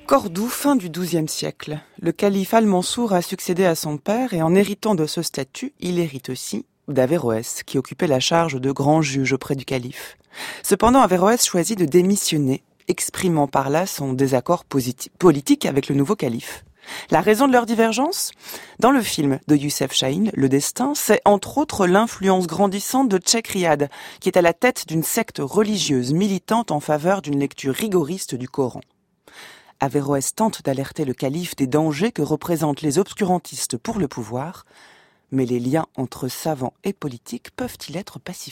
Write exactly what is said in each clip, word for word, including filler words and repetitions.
Cordoue, fin du douzième siècle. Le calife Al-Mansour a succédé à son père et en héritant de ce statut, il hérite aussi d'Averroès, qui occupait la charge de grand juge auprès du calife. Cependant, Averroès choisit de démissionner, exprimant par là son désaccord posit- politique avec le nouveau calife. La raison de leur divergence ? Dans le film de Youssef Chahine, Le Destin, c'est entre autres l'influence grandissante de Cheikh Riyad, qui est à la tête d'une secte religieuse militante en faveur d'une lecture rigoriste du Coran. Averroès tente d'alerter le calife des dangers que représentent les obscurantistes pour le pouvoir, mais les liens entre savants et politiques peuvent-ils être pacifiés ?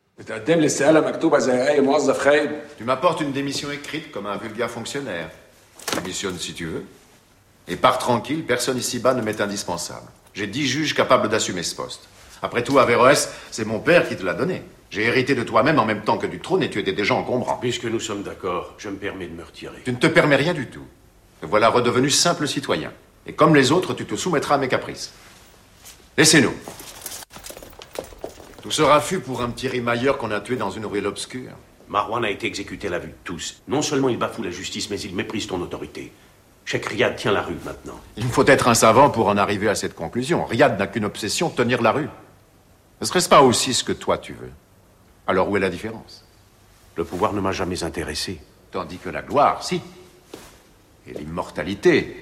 Tu m'apportes une démission écrite comme un vulgaire fonctionnaire. Démissionne si tu veux. Et pars tranquille, personne ici-bas ne m'est indispensable. J'ai dix juges capables d'assumer ce poste. Après tout, Averroès, c'est mon père qui te l'a donné. J'ai hérité de toi-même en même temps que du trône et tu étais déjà encombrant. Puisque nous sommes d'accord, je me permets de me retirer. Tu ne te permets rien du tout. Te voilà redevenu simple citoyen. Et comme les autres, tu te soumettras à mes caprices. Laissez-nous. Tout ce raffut pour un petit rimailleur qu'on a tué dans une ruelle obscure. Marwan a été exécuté à la vue de tous. Non seulement il bafoue la justice, mais il méprise ton autorité. Cheikh Riyad tient la rue maintenant. Il faut être un savant pour en arriver à cette conclusion. Riyad n'a qu'une obsession, tenir la rue. Ne serait-ce pas aussi ce que toi tu veux ? Alors où est la différence ? Le pouvoir ne m'a jamais intéressé. Tandis que la gloire, si. Et l'immortalité.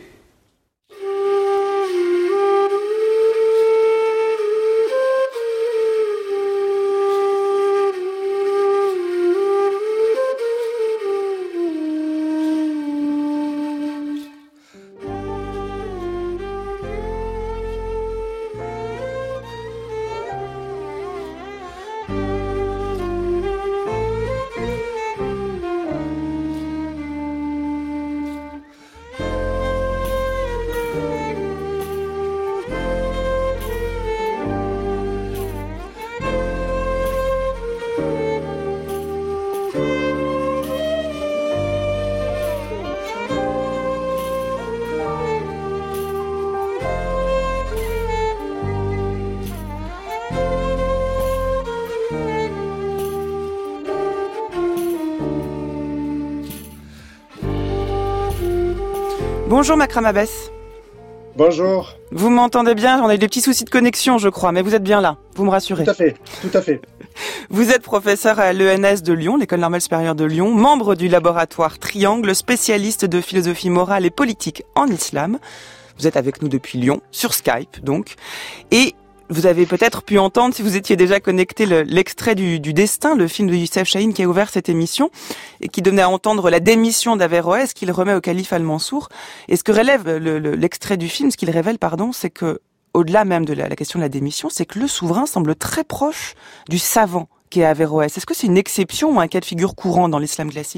Bonjour Makram Abbès. Bonjour. Vous m'entendez bien ? On a eu des petits soucis de connexion, je crois, mais vous êtes bien là, vous me rassurez. Tout à fait, tout à fait. Vous êtes professeur à l'E N S de Lyon, l'École normale supérieure de Lyon, membre du laboratoire Triangle, spécialiste de philosophie morale et politique en islam. Vous êtes avec nous depuis Lyon, sur Skype donc, et vous avez peut-être pu entendre, si vous étiez déjà connecté, le, l'extrait du, du Destin, le film de Youssef Chahine qui a ouvert cette émission et qui donnait à entendre la démission d'Averroès qu'il remet au calife Al-Mansour. Et ce que relève le, le, l'extrait du film, ce qu'il révèle, pardon, c'est que, au-delà même de la, la question de la démission, c'est que le souverain semble très proche du savant qu'est Averroès. Est-ce que c'est une exception ou un cas de figure courant dans l'islam classique ?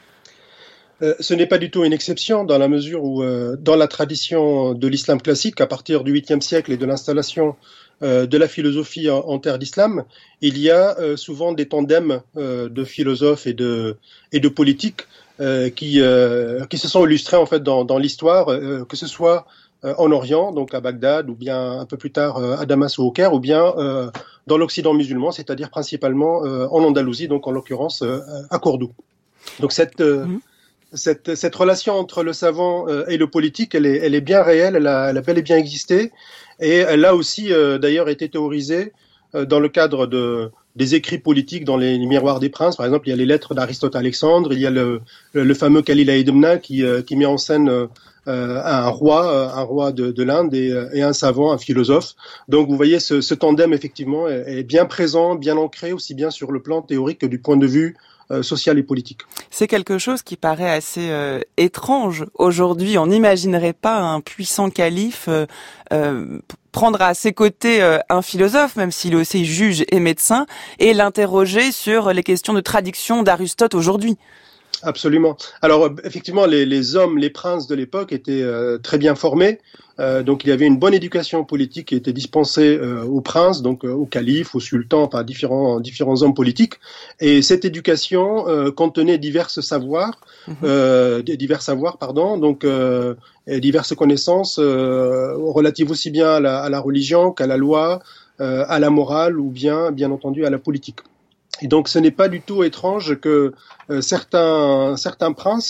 Euh, ce n'est pas du tout une exception dans la mesure où, euh, dans la tradition de l'islam classique, à partir du huitième siècle et de l'installation euh, de la philosophie en, en terre d'islam, il y a euh, souvent des tandems euh, de philosophes et de, et de politiques euh, qui, euh, qui se sont illustrés en fait dans, dans l'histoire, euh, que ce soit euh, en Orient, donc à Bagdad, ou bien un peu plus tard euh, à Damas ou au Caire, ou bien euh, dans l'Occident musulman, c'est-à-dire principalement euh, en Andalousie, donc en l'occurrence euh, à Cordoue. Donc cette euh, mmh. Cette, cette relation entre le savant euh, et le politique, elle est, elle est bien réelle, elle a, elle a bel et bien existé, et elle a aussi euh, d'ailleurs été théorisée euh, dans le cadre de, des écrits politiques dans les, les miroirs des princes. Par exemple, il y a les lettres d'Aristote à Alexandre, il y a le, le, le fameux Khalil Aïdemna qui, euh, qui met en scène euh, un roi, un roi de, de l'Inde et, et un savant, un philosophe. Donc vous voyez, ce, ce tandem effectivement est, est bien présent, bien ancré, aussi bien sur le plan théorique que du point de vue Euh, social et politique. C'est quelque chose qui paraît assez euh, étrange. Aujourd'hui, on n'imaginerait pas un puissant calife euh, euh, prendre à ses côtés euh, un philosophe, même s'il est aussi juge et médecin, et l'interroger sur les questions de traduction d'Aristote aujourd'hui. Absolument. Alors effectivement, les, les hommes, les princes de l'époque étaient euh, très bien formés. Euh, donc il y avait une bonne éducation politique qui était dispensée euh, aux princes, donc euh, au calife, au sultan, par différents différents hommes politiques. Et cette éducation euh, contenait divers savoirs, mmh. euh, divers savoirs, pardon, donc euh, et diverses connaissances euh, relatives aussi bien à la, à la religion qu'à la loi, euh, à la morale ou bien, bien entendu, à la politique. Et donc, ce n'est pas du tout étrange que euh, certains certains princes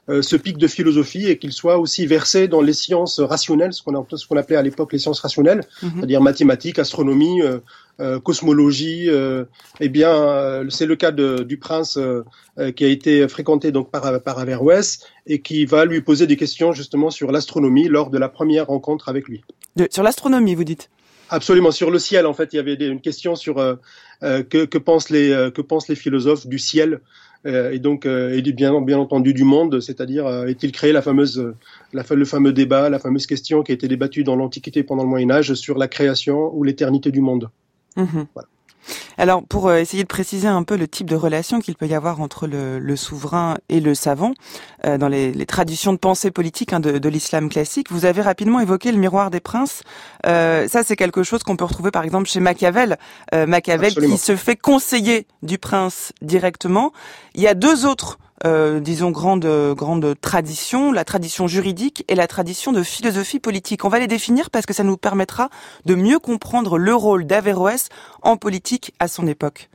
euh, ce pic de philosophie et qu'il soit aussi versé dans les sciences rationnelles, ce qu'on, a, ce qu'on appelait à l'époque les sciences rationnelles, mmh. c'est-à-dire mathématiques, astronomie, euh, euh, cosmologie. Euh, eh bien, euh, c'est le cas de, du prince euh, euh, qui a été fréquenté donc par, par Averroès et qui va lui poser des questions justement sur l'astronomie lors de la première rencontre avec lui. De, sur l'astronomie, vous dites ? Absolument, sur le ciel. En fait, il y avait des, une question sur euh, euh, que, que pensent les euh, que pensent les philosophes du ciel euh, et donc euh, et bien bien entendu du monde, c'est-à-dire euh, est-il créé la fameuse euh, la, le fameux débat, la fameuse question qui a été débattue dans l'Antiquité pendant le Moyen Âge sur la création ou l'éternité du monde. Mmh. Voilà. Alors, pour euh, essayer de préciser un peu le type de relation qu'il peut y avoir entre le, le souverain et le savant, euh, dans les, les traditions de pensée politique hein, de, de l'islam classique, vous avez rapidement évoqué le miroir des princes. Euh, ça, c'est quelque chose qu'on peut retrouver par exemple chez Machiavel. Euh, Machiavel Absolument. Qui se fait conseiller du prince directement. Il y a deux autres Euh, disons grande grande tradition, la tradition juridique et la tradition de philosophie politique. On va les définir parce que ça nous permettra de mieux comprendre le rôle d'Averroès en politique à son époque.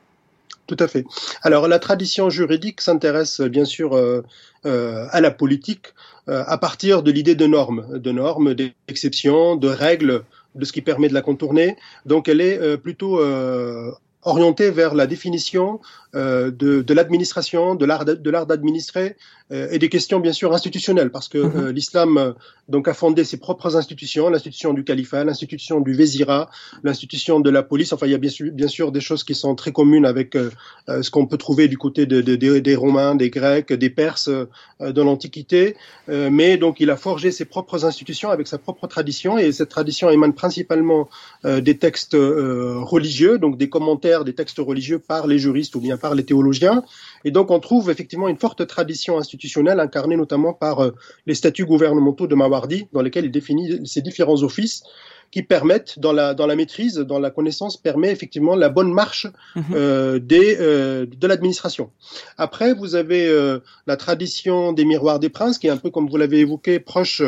Tout à fait. Alors la tradition juridique s'intéresse bien sûr euh, euh, à la politique euh, à partir de l'idée de normes, de normes, d'exceptions, de règles, de ce qui permet de la contourner. Donc elle est euh, plutôt euh, orientée vers la définition euh, de, de l'administration, de l'art, de l'art d'administrer euh, et des questions bien sûr institutionnelles, parce que mmh. euh, l'islam euh, donc a fondé ses propres institutions, l'institution du califat, l'institution du vésirat, l'institution de la police. Enfin, il y a bien sûr, bien sûr des choses qui sont très communes avec euh, euh, ce qu'on peut trouver du côté de, de, de, des Romains, des Grecs, des Perses euh, de l'Antiquité. Euh, mais donc, il a forgé ses propres institutions avec sa propre tradition, et cette tradition émane principalement euh, des textes euh, religieux, donc des commentaires des textes religieux par les juristes ou bien par les théologiens. Et donc, on trouve effectivement une forte tradition institutionnelle incarnée notamment par euh, les statuts gouvernementaux de Mawardi, dans lesquels il définit ces différents offices qui permettent, dans la, dans la maîtrise, dans la connaissance, permet effectivement la bonne marche mmh. euh, des, euh, de l'administration. Après, vous avez euh, la tradition des miroirs des princes, qui est un peu, comme vous l'avez évoqué, proche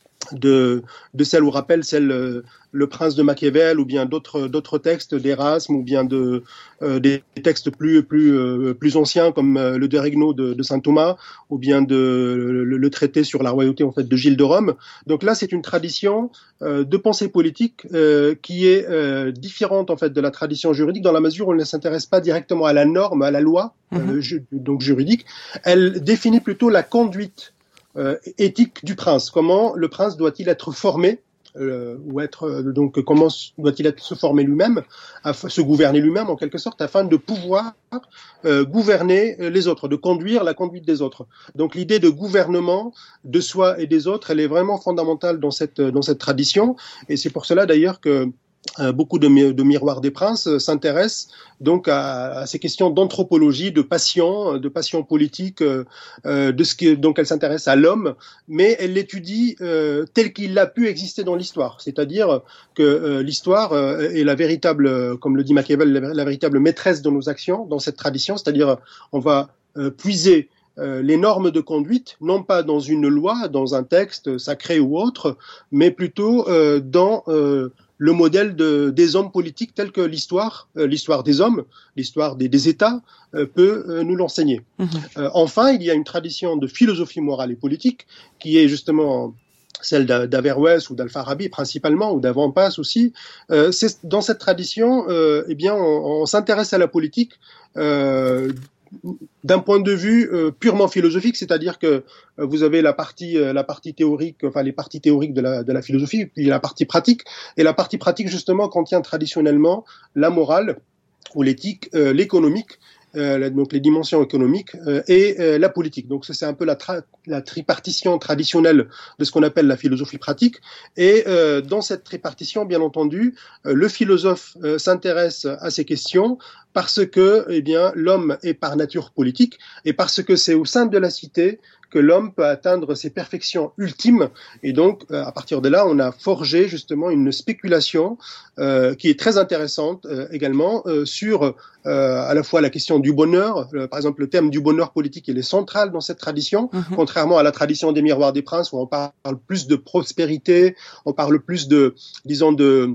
de, de celle ou rappelle celle euh, le prince de Machiavel, ou bien d'autres d'autres textes d'Erasme, ou bien de euh, des textes plus plus euh, plus anciens comme euh, le De Regno de, de saint Thomas, ou bien de le, le traité sur la royauté en fait de Gilles de Rome. Donc là, c'est une tradition euh, de pensée politique euh, qui est euh, différente en fait de la tradition juridique, dans la mesure où elle ne s'intéresse pas directement à la norme, à la loi, mmh. euh, ju- donc juridique. Elle définit plutôt la conduite Euh, éthique du prince. Comment le prince doit-il être formé euh, ou être euh, donc comment doit-il être se former lui-même, à se gouverner lui-même en quelque sorte, afin de pouvoir euh, gouverner les autres, de conduire la conduite des autres. Donc l'idée de gouvernement de soi et des autres, elle est vraiment fondamentale dans cette dans cette tradition, et c'est pour cela d'ailleurs que Euh, beaucoup de, mi- de miroirs des princes euh, s'intéressent donc à, à ces questions d'anthropologie, de passion, de passion politique, euh, euh, de ce qui, donc elle s'intéresse à l'homme, mais elle l'étudie euh, tel qu'il a pu exister dans l'histoire, c'est-à-dire que euh, l'histoire euh, est la véritable, euh, comme le dit Machiavel, la, la véritable maîtresse de nos actions dans cette tradition, c'est-à-dire on va euh, puiser Euh, les normes de conduite, non pas dans une loi, dans un texte sacré ou autre, mais plutôt euh, dans euh, le modèle de, des hommes politiques tel que l'histoire, euh, l'histoire des hommes, l'histoire des, des États euh, peut euh, nous l'enseigner. Mmh. Euh, enfin, il y a une tradition de philosophie morale et politique qui est justement celle d'Averroès ou d'Al-Farabi principalement, ou d'Avant-Passe aussi. Euh, c'est, dans cette tradition, euh, eh bien, on, on s'intéresse à la politique euh, d'un point de vue euh, purement philosophique, c'est-à-dire que euh, vous avez la partie, euh, la partie théorique, enfin les parties théoriques de la, de la philosophie, puis la partie pratique, et la partie pratique justement contient traditionnellement la morale ou l'éthique, euh, l'économique, euh, donc les dimensions économiques euh, et euh, la politique. Donc ça, c'est un peu la, tra- la tripartition traditionnelle de ce qu'on appelle la philosophie pratique. Et euh, dans cette tripartition, bien entendu, euh, le philosophe euh, s'intéresse à ces questions parce que, eh bien, l'homme est par nature politique, et parce que c'est au sein de la cité que l'homme peut atteindre ses perfections ultimes. Et donc, euh, à partir de là, on a forgé justement une spéculation euh, qui est très intéressante euh, également euh, sur euh, à la fois la question du bonheur. Euh, par exemple, le thème du bonheur politique, il est central dans cette tradition, mmh. contrairement à la tradition des miroirs des princes, où on parle plus de prospérité, on parle plus de, disons, de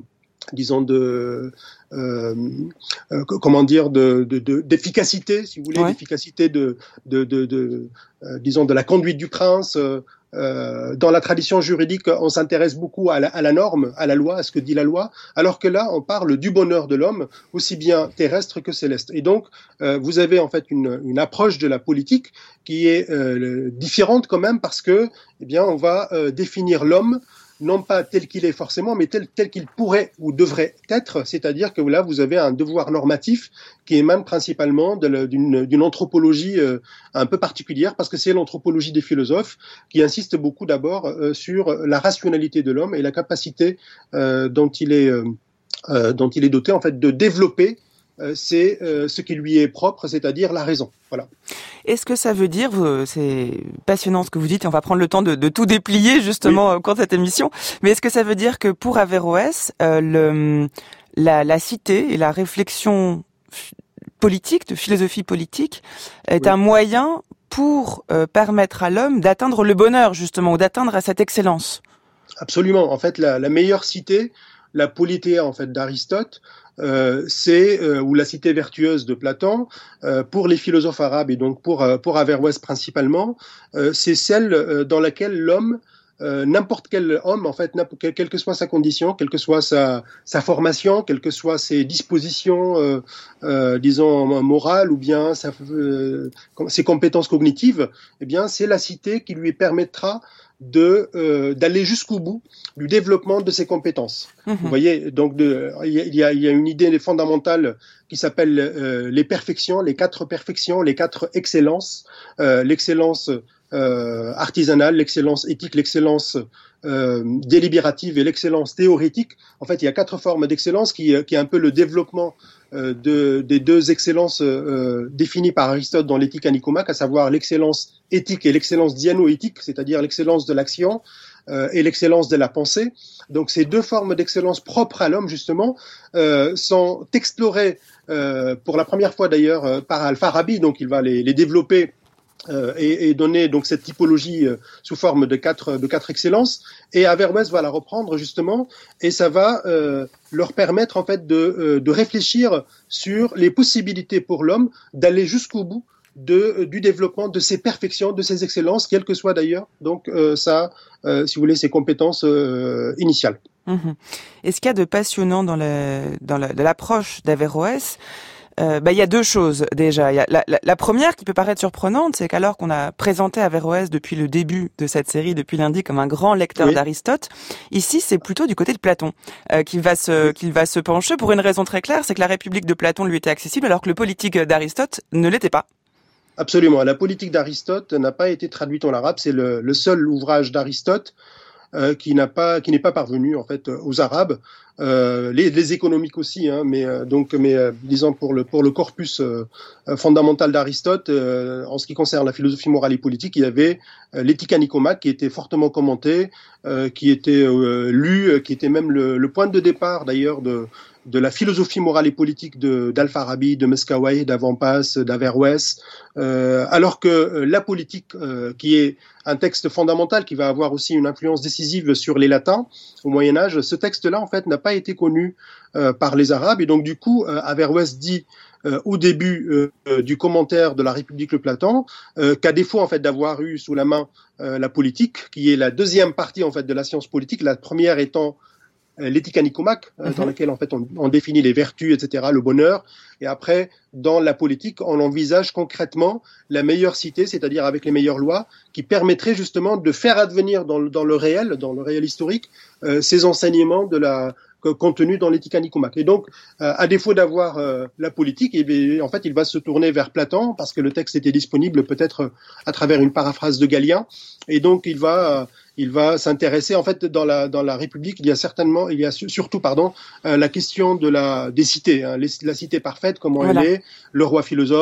disons de euh, euh, comment dire de, de, de d'efficacité, si vous voulez, ouais. d'efficacité de de de, de euh, disons de la conduite du prince. Euh, euh, dans la tradition juridique, on s'intéresse beaucoup à la, à la norme, à la loi, à ce que dit la loi, alors que là, on parle du bonheur de l'homme, aussi bien terrestre que céleste. Et donc, euh, vous avez en fait une, une approche de la politique qui est euh, différente quand même, parce que, eh bien, on va euh, définir l'homme non pas tel qu'il est forcément, mais tel, tel qu'il pourrait ou devrait être, c'est-à-dire que là, vous avez un devoir normatif qui émane principalement de le, d'une, d'une anthropologie euh, un peu particulière, parce que c'est l'anthropologie des philosophes qui insiste beaucoup d'abord euh, sur la rationalité de l'homme et la capacité euh, dont il est, euh, euh, dont il est doté, en fait, de développer Euh, c'est euh, ce qui lui est propre, c'est-à-dire la raison. Voilà. Est-ce que ça veut dire, vous, c'est passionnant ce que vous dites, et on va prendre le temps de, de tout déplier justement oui. au cours de cette émission, mais est-ce que ça veut dire que pour Averroès, euh, le, la, la cité et la réflexion politique, de philosophie politique, est oui. un moyen pour euh, permettre à l'homme d'atteindre le bonheur justement, ou d'atteindre à cette excellence? Absolument. En fait, la, la meilleure cité, la Politeia en fait d'Aristote, Euh, c'est euh, ou la cité vertueuse de Platon, euh, pour les philosophes arabes et donc pour euh, pour Averroès principalement, euh, c'est celle euh, dans laquelle l'homme, euh, n'importe quel homme en fait, quelle, quelle que soit sa condition, quelle que soit sa sa formation, quelles que soient ses dispositions, euh, euh, disons morales ou bien sa, euh, ses compétences cognitives, eh bien c'est la cité qui lui permettra de euh, d'aller jusqu'au bout du développement de ses compétences. Mmh. Vous voyez, donc de, il y a il y a une idée fondamentale qui s'appelle euh, les perfections, les quatre perfections, les quatre excellences, euh, l'excellence euh, artisanale, l'excellence éthique, l'excellence euh, délibérative et l'excellence théorétique. En fait, il y a quatre formes d'excellence qui qui est un peu le développement euh, de des deux excellences euh, définies par Aristote dans l'Éthique à Nicomaque, à savoir l'excellence éthique et l'excellence dianoéthique, c'est-à-dire l'excellence de l'action euh, et l'excellence de la pensée. Donc ces deux formes d'excellence propres à l'homme justement euh, sont explorées euh, pour la première fois d'ailleurs euh, par Al-Farabi, donc il va les, les développer euh, et, et donner donc cette typologie euh, sous forme de quatre de quatre excellences, et Averroès va la reprendre justement, et ça va euh, leur permettre en fait de euh, de réfléchir sur les possibilités pour l'homme d'aller jusqu'au bout de du développement de ses perfections, de ses excellences, quelles que soient d'ailleurs donc euh, ça, euh, si vous voulez, ses compétences euh, initiales. Mmh. Et ce qu'il y a de passionnant dans la dans la, l'approche d'Averroès, euh, bah il y a deux choses déjà. Il y a la, la, la première qui peut paraître surprenante, c'est qu'alors qu'on a présenté Averroès depuis le début de cette série, depuis lundi, comme un grand lecteur oui. d'Aristote, ici c'est plutôt du côté de Platon euh, qu'il va se qu'il va se pencher pour une raison très claire, c'est que la République de Platon lui était accessible alors que le Politique d'Aristote ne l'était pas. Absolument. La Politique d'Aristote n'a pas été traduite en arabe. C'est le, le seul ouvrage d'Aristote euh, qui n'a pas, qui n'est pas parvenu en fait aux Arabes. Euh, les, les économiques aussi, hein, mais euh, donc, mais euh, disons pour le pour le corpus euh, fondamental d'Aristote, euh, en ce qui concerne la philosophie morale et politique, il y avait euh, l'Éthique à Nicomaque qui était fortement commentée, euh, qui était euh, lue, qui était même le, le point de départ d'ailleurs de de la philosophie morale et politique de d'Al-Farabi, de Mescaouay, d'Avampas, d'Averroès, euh, alors que euh, la politique, euh, qui est un texte fondamental qui va avoir aussi une influence décisive sur les latins au Moyen-Âge, ce texte-là en fait n'a pas été connu euh, par les Arabes, et donc du coup euh, Averroès dit euh, au début euh, du commentaire de la République de Platon euh, qu'à défaut en fait d'avoir eu sous la main euh, la politique, qui est la deuxième partie en fait de la science politique, la première étant l'Éthique à Nicomaque, euh, mm-hmm. dans laquelle en fait on, on définit les vertus, et cetera, le bonheur, et après dans la politique on envisage concrètement la meilleure cité, c'est-à-dire avec les meilleures lois, qui permettraient justement de faire advenir dans le, dans le réel, dans le réel historique, euh, ces enseignements de la contenu dans l'Éthique à Nicomaque. Et donc, euh, à défaut d'avoir euh, la politique, et, en fait, il va se tourner vers Platon parce que le texte était disponible peut-être à travers une paraphrase de Galien. Et donc, il va, euh, il va s'intéresser. En fait, dans la dans la République, il y a certainement, il y a surtout, pardon, euh, la question de la des cités, hein, les, la cité parfaite, comment voilà. elle est, le roi philosophe,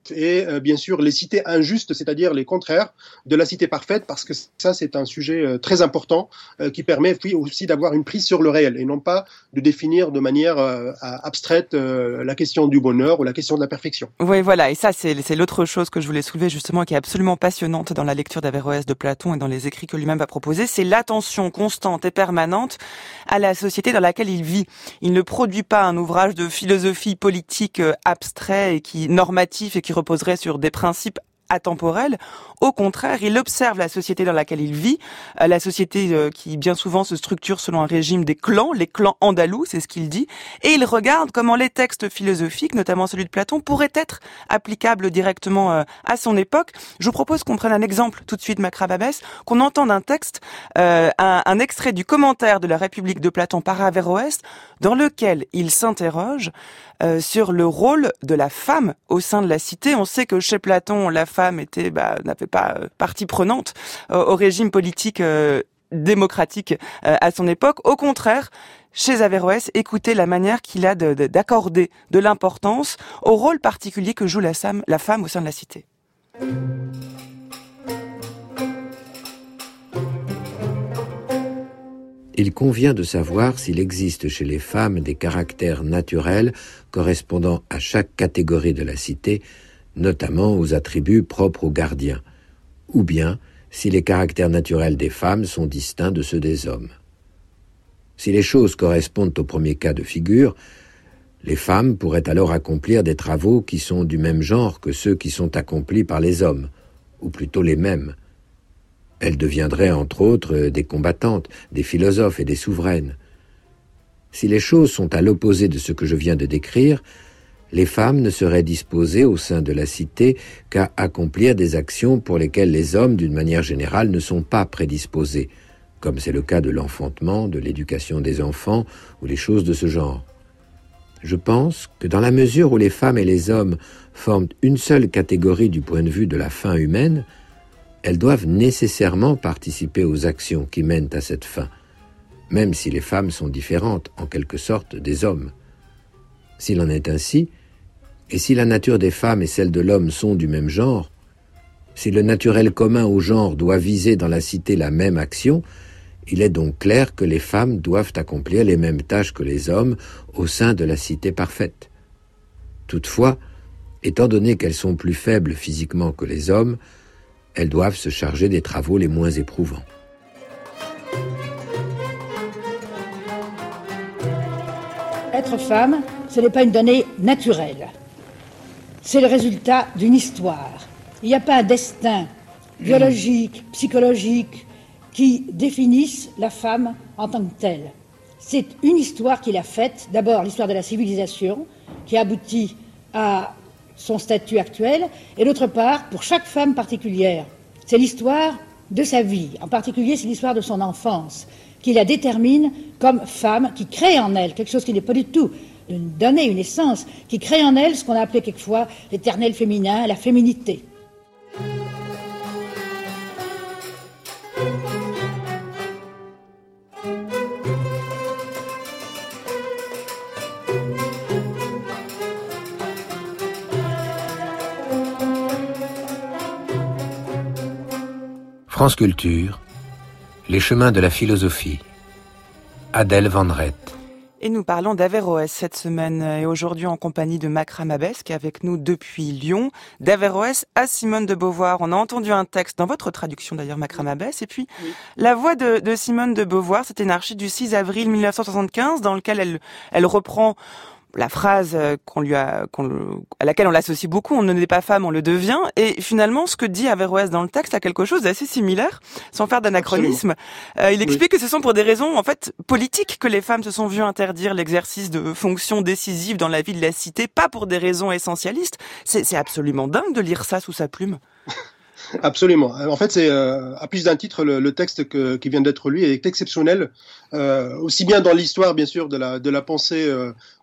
et euh, bien sûr les cités injustes, c'est-à-dire les contraires de la cité parfaite, parce que ça c'est un sujet euh, très important euh, qui permet puis aussi d'avoir une prise sur le réel et non pas de définir de manière euh, abstraite euh, la question du bonheur ou la question de la perfection. Oui, voilà, et ça c'est, c'est l'autre chose que je voulais soulever justement, qui est absolument passionnante dans la lecture d'Averroès de Platon et dans les écrits que lui-même va proposer, c'est l'attention constante et permanente à la société dans laquelle il vit. Il ne produit pas un ouvrage de philosophie politique euh, abstrait et qui normatif et qui reposerait sur des principes atemporel. Au contraire, il observe la société dans laquelle il vit, euh, la société euh, qui bien souvent se structure selon un régime des clans, les clans andalous, c'est ce qu'il dit, et il regarde comment les textes philosophiques, notamment celui de Platon, pourraient être applicables directement euh, à son époque. Je vous propose qu'on prenne un exemple tout de suite, Macrababès, qu'on entende un texte, euh, un, un extrait du commentaire de la République de Platon par Averroès, dans lequel il s'interroge euh, sur le rôle de la femme au sein de la cité. On sait que chez Platon, la femme était, bah, n'avait pas euh, partie prenante euh, au régime politique euh, démocratique euh, à son époque. Au contraire, chez Averroès, écoutez la manière qu'il a de, de, d'accorder de l'importance au rôle particulier que joue la, sam, la femme au sein de la cité. Il convient de savoir s'il existe chez les femmes des caractères naturels correspondant à chaque catégorie de la cité, notamment aux attributs propres aux gardiens, ou bien si les caractères naturels des femmes sont distincts de ceux des hommes. Si les choses correspondent au premier cas de figure, les femmes pourraient alors accomplir des travaux qui sont du même genre que ceux qui sont accomplis par les hommes, ou plutôt les mêmes. Elles deviendraient entre autres des combattantes, des philosophes et des souveraines. Si les choses sont à l'opposé de ce que je viens de décrire, les femmes ne seraient disposées au sein de la cité qu'à accomplir des actions pour lesquelles les hommes, d'une manière générale, ne sont pas prédisposés, comme c'est le cas de l'enfantement, de l'éducation des enfants ou les choses de ce genre. Je pense que dans la mesure où les femmes et les hommes forment une seule catégorie du point de vue de la fin humaine, elles doivent nécessairement participer aux actions qui mènent à cette fin, même si les femmes sont différentes, en quelque sorte, des hommes. S'il en est ainsi, et si la nature des femmes et celle de l'homme sont du même genre, si le naturel commun au genre doit viser dans la cité la même action, il est donc clair que les femmes doivent accomplir les mêmes tâches que les hommes au sein de la cité parfaite. Toutefois, étant donné qu'elles sont plus faibles physiquement que les hommes, elles doivent se charger des travaux les moins éprouvants. Être femme, ce n'est pas une donnée naturelle. C'est le résultat d'une histoire. Il n'y a pas un destin biologique, psychologique, qui définisse la femme en tant que telle. C'est une histoire qu'il a faite, d'abord l'histoire de la civilisation, qui aboutit à son statut actuel, et d'autre part, pour chaque femme particulière, c'est l'histoire de sa vie. En particulier, c'est l'histoire de son enfance, qui la détermine comme femme, qui crée en elle quelque chose qui n'est pas du tout une donnée, une essence, qui crée en elle ce qu'on a appelé quelquefois l'éternel féminin, la féminité. France Culture, les chemins de la philosophie. Adèle Van Rett. Et nous parlons d'Averroès cette semaine et aujourd'hui en compagnie de Macrababès qui est avec nous depuis Lyon. D'Averroès à Simone de Beauvoir. On a entendu un texte dans votre traduction d'ailleurs, Macrababès. Et puis oui. La voix de, de Simone de Beauvoir, c'était une archive du six avril mille neuf cent soixante-quinze dans lequel elle, elle reprend la phrase qu'on lui a, qu'on, à laquelle on l'associe beaucoup, on ne n'est pas femme, on le devient. Et finalement, ce que dit Averroès dans le texte a quelque chose d'assez similaire, sans faire d'anachronisme. Euh, il explique oui. que ce sont pour des raisons, en fait, politiques que les femmes se sont vues interdire l'exercice de fonctions décisives dans la vie de la cité, pas pour des raisons essentialistes. C'est, c'est absolument dingue de lire ça sous sa plume. Absolument. En fait, c'est euh, à plus d'un titre le, le texte que, qui vient d'être lu est exceptionnel, euh, aussi bien dans l'histoire, bien sûr, de la de la pensée euh,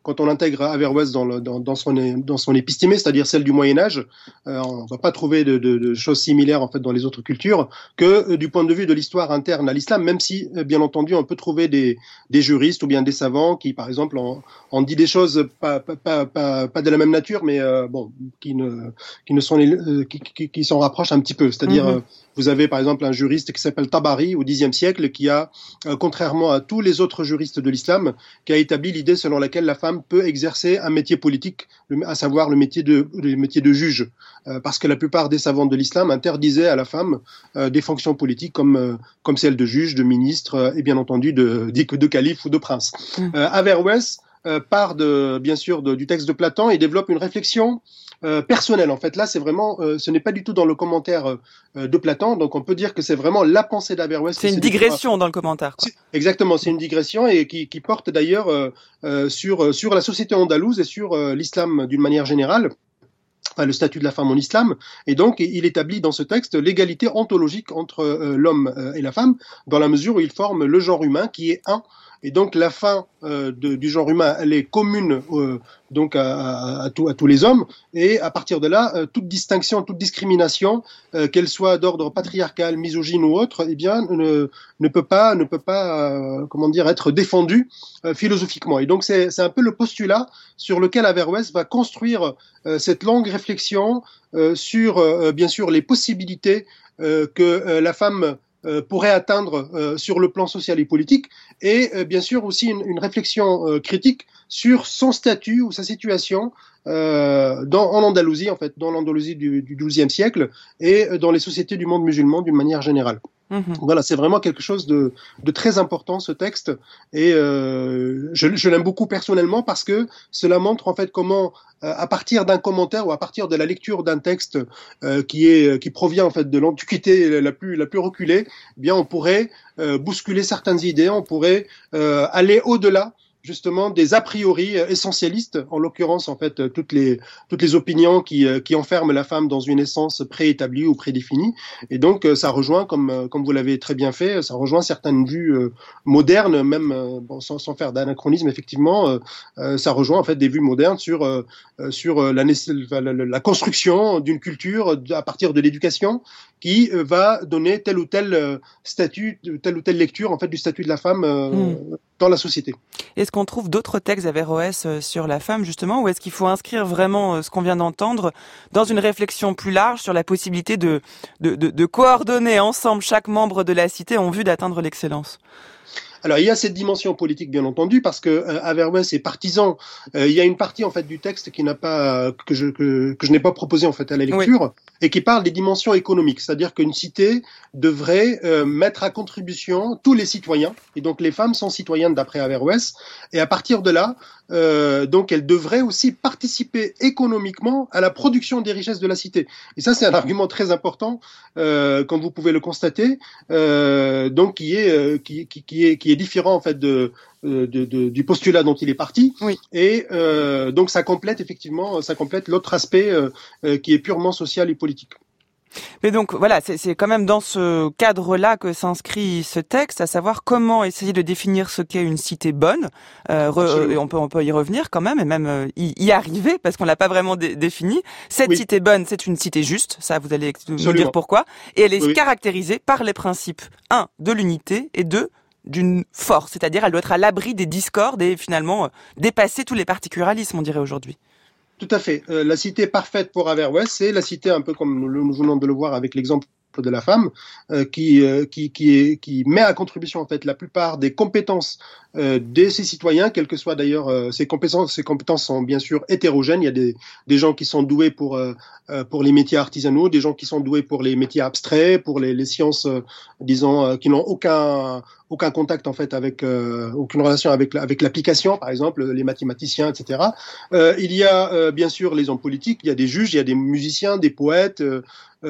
quand on intègre Averroès dans, le, dans, dans, son, dans son épistémée, c'est-à-dire celle du Moyen-Âge, euh, on ne va pas trouver de, de, de choses similaires en fait dans les autres cultures que euh, du point de vue de l'histoire interne à l'islam, même si, euh, bien entendu, on peut trouver des, des juristes ou bien des savants qui, par exemple, en, en dit des choses pas, pas, pas, pas, pas de la même nature, mais euh, bon, qui ne, qui ne sont les, euh, qui, qui, qui s'en rapprochent un petit peu. C'est-à-dire, mm-hmm. euh, vous avez par exemple un juriste qui s'appelle Tabari au Xe siècle, qui a, euh, contrairement à tous les autres juristes de l'islam, qui a établi l'idée selon laquelle la femme peut exercer un métier politique, à savoir le métier de, le métier de juge, euh, parce que la plupart des savants de l'islam interdisaient à la femme euh, des fonctions politiques comme euh, comme celles de juge, de ministre euh, et bien entendu de, de, de calife ou de prince. Mm. Euh, Averroès euh, part de, bien sûr de, du texte de Platon et développe une réflexion Euh, personnel. En fait, là, c'est vraiment, euh, ce n'est pas du tout dans le commentaire euh, de Platon, donc on peut dire que c'est vraiment la pensée d'Averroès. C'est une digression dans le commentaire, quoi. Exactement, c'est une digression et qui, qui porte d'ailleurs euh, euh, sur sur la société andalouse et sur euh, l'islam d'une manière générale. Enfin, le statut de la femme en islam, et donc il établit dans ce texte l'égalité ontologique entre euh, l'homme euh, et la femme, dans la mesure où il forme le genre humain qui est un. Et donc la fin euh, de, du genre humain, elle est commune euh, donc à, à, à, tout, à tous les hommes. Et à partir de là, euh, toute distinction, toute discrimination, euh, qu'elle soit d'ordre patriarcal, misogyne ou autre, eh bien ne, ne peut pas, ne peut pas, euh, comment dire, être défendue euh, philosophiquement. Et donc c'est, c'est un peu le postulat sur lequel Averroès va construire euh, cette longue réflexion euh, sur, euh, bien sûr, les possibilités euh, que euh, la femme Euh, pourrait atteindre euh, sur le plan social et politique, et euh, bien sûr aussi une, une réflexion euh, critique sur son statut ou sa situation euh, dans, en Andalousie, en fait, dans l'Andalousie du, du douzième siècle et euh, dans les sociétés du monde musulman d'une manière générale. Mmh. Voilà, c'est vraiment quelque chose de, de très important, ce texte, et euh, je, je l'aime beaucoup personnellement parce que cela montre en fait comment, euh, à partir d'un commentaire ou à partir de la lecture d'un texte euh, qui est qui provient en fait de l'Antiquité la plus la plus reculée, eh bien on pourrait euh, bousculer certaines idées, on pourrait euh, aller au-delà justement des a priori essentialistes, en l'occurrence en fait toutes les toutes les opinions qui qui enferment la femme dans une essence préétablie ou prédéfinie, et donc ça rejoint, comme comme vous l'avez très bien fait, ça rejoint certaines vues euh, modernes, même euh, bon, sans sans faire d'anachronisme effectivement, euh, euh, ça rejoint en fait des vues modernes sur euh, sur la, la la construction d'une culture à partir de l'éducation qui euh, va donner tel ou tel euh, statut, telle ou telle lecture en fait du statut de la femme euh, mmh. dans la société. Est-ce qu'on trouve d'autres textes d'Averroès sur la femme, justement, ou est-ce qu'il faut inscrire vraiment ce qu'on vient d'entendre dans une réflexion plus large sur la possibilité de, de, de, de coordonner ensemble chaque membre de la cité en vue d'atteindre l'excellence ? Alors il y a cette dimension politique bien entendu parce que euh, Averroès est partisan. Euh, il y a une partie en fait du texte qui n'a pas que je que, que je n'ai pas proposé en fait à la lecture, oui. Et qui parle des dimensions économiques, c'est-à-dire qu'une cité devrait euh, mettre à contribution tous les citoyens, et donc les femmes sont citoyennes d'après Averroès, et à partir de là, euh, donc elles devraient aussi participer économiquement à la production des richesses de la cité. Et ça c'est un argument très important, euh, comme vous pouvez le constater, euh, donc qui est euh, qui, qui, qui est qui est différent en fait de De, de, du postulat dont il est parti, oui. Et euh, donc ça complète effectivement, ça complète l'autre aspect euh, euh, qui est purement social et politique. Mais donc voilà, c'est, c'est quand même dans ce cadre-là que s'inscrit ce texte, à savoir comment essayer de définir ce qu'est une cité bonne. Euh, re, et on peut on peut y revenir quand même, et même euh, y, y arriver parce qu'on l'a pas vraiment dé, défini. Cette oui. cité bonne, c'est une cité juste. Ça, vous allez Absolument. nous dire pourquoi. Et elle est oui. caractérisée par les principes un de l'unité et deux d'une force, c'est-à-dire elle doit être à l'abri des discordes et finalement euh, dépasser tous les particularismes, on dirait aujourd'hui. Tout à fait. Euh, la cité parfaite pour Averroès, c'est la cité un peu comme nous, nous venons de le voir avec l'exemple de la femme, euh, qui, euh, qui, qui, est, qui met à contribution en fait la plupart des compétences euh, de ses citoyens, quelles que soient d'ailleurs euh, ces compétences. Ces compétences sont bien sûr hétérogènes. Il y a des, des gens qui sont doués pour euh, pour les métiers artisanaux, des gens qui sont doués pour les métiers abstraits, pour les, les sciences, euh, disons, euh, qui n'ont aucun aucun contact en fait avec euh, aucune relation avec avec l'application, par exemple les mathématiciens, et cetera. Euh, il y a euh, bien sûr les hommes politiques, il y a des juges, il y a des musiciens, des poètes, euh,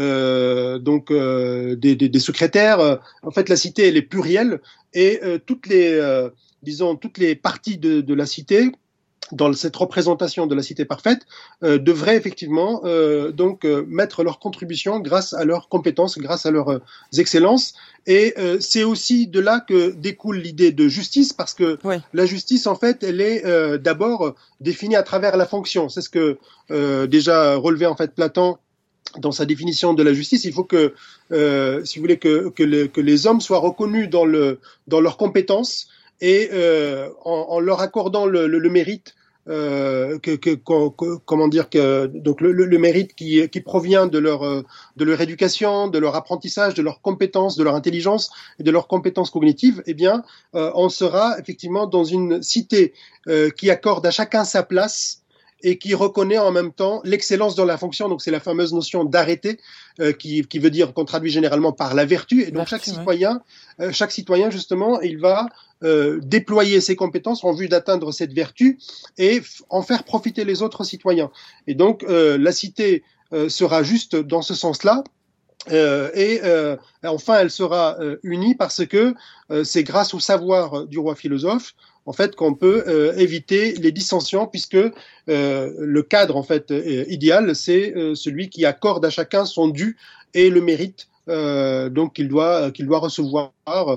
euh, donc euh, des, des, des secrétaires. En fait, la cité elle est plurielle et euh, toutes les euh, disons toutes les parties de, de la cité dans cette représentation de la cité parfaite, euh, devraient effectivement euh, donc euh, mettre leur contribution grâce à leurs compétences, grâce à leurs euh, excellences. Et euh, c'est aussi de là que découle l'idée de justice, parce que oui. la justice, en fait, elle est euh, d'abord définie à travers la fonction. C'est ce que euh, déjà relevé en fait Platon dans sa définition de la justice. Il faut que, euh, si vous voulez, que, que, le, que les hommes soient reconnus dans, le, dans leurs compétences, et euh, en, en leur accordant le, le, le mérite, euh, que, que, que, comment dire, que donc le, le, le mérite qui, qui provient de leur de leur éducation, de leur apprentissage, de leurs compétences, de leur intelligence et de leurs compétences cognitives, eh bien, euh, on sera effectivement dans une cité euh, qui accorde à chacun sa place et qui reconnaît en même temps l'excellence dans la fonction. Donc c'est la fameuse notion d'arrêté euh, qui, qui veut dire qu'on traduit généralement par la vertu. Et donc vertu, chaque citoyen, ouais. euh, chaque citoyen justement, il va euh, déployer ses compétences en vue d'atteindre cette vertu et f- en faire profiter les autres citoyens. Et donc euh, la cité euh, sera juste dans ce sens-là. Euh, et euh, enfin, elle sera euh, unie parce que euh, c'est grâce au savoir du roi philosophe, en fait, qu'on peut euh, éviter les dissensions, puisque euh, le cadre, en fait, euh, idéal, c'est euh, celui qui accorde à chacun son dû et le mérite, euh, donc qu'il doit qu'il doit recevoir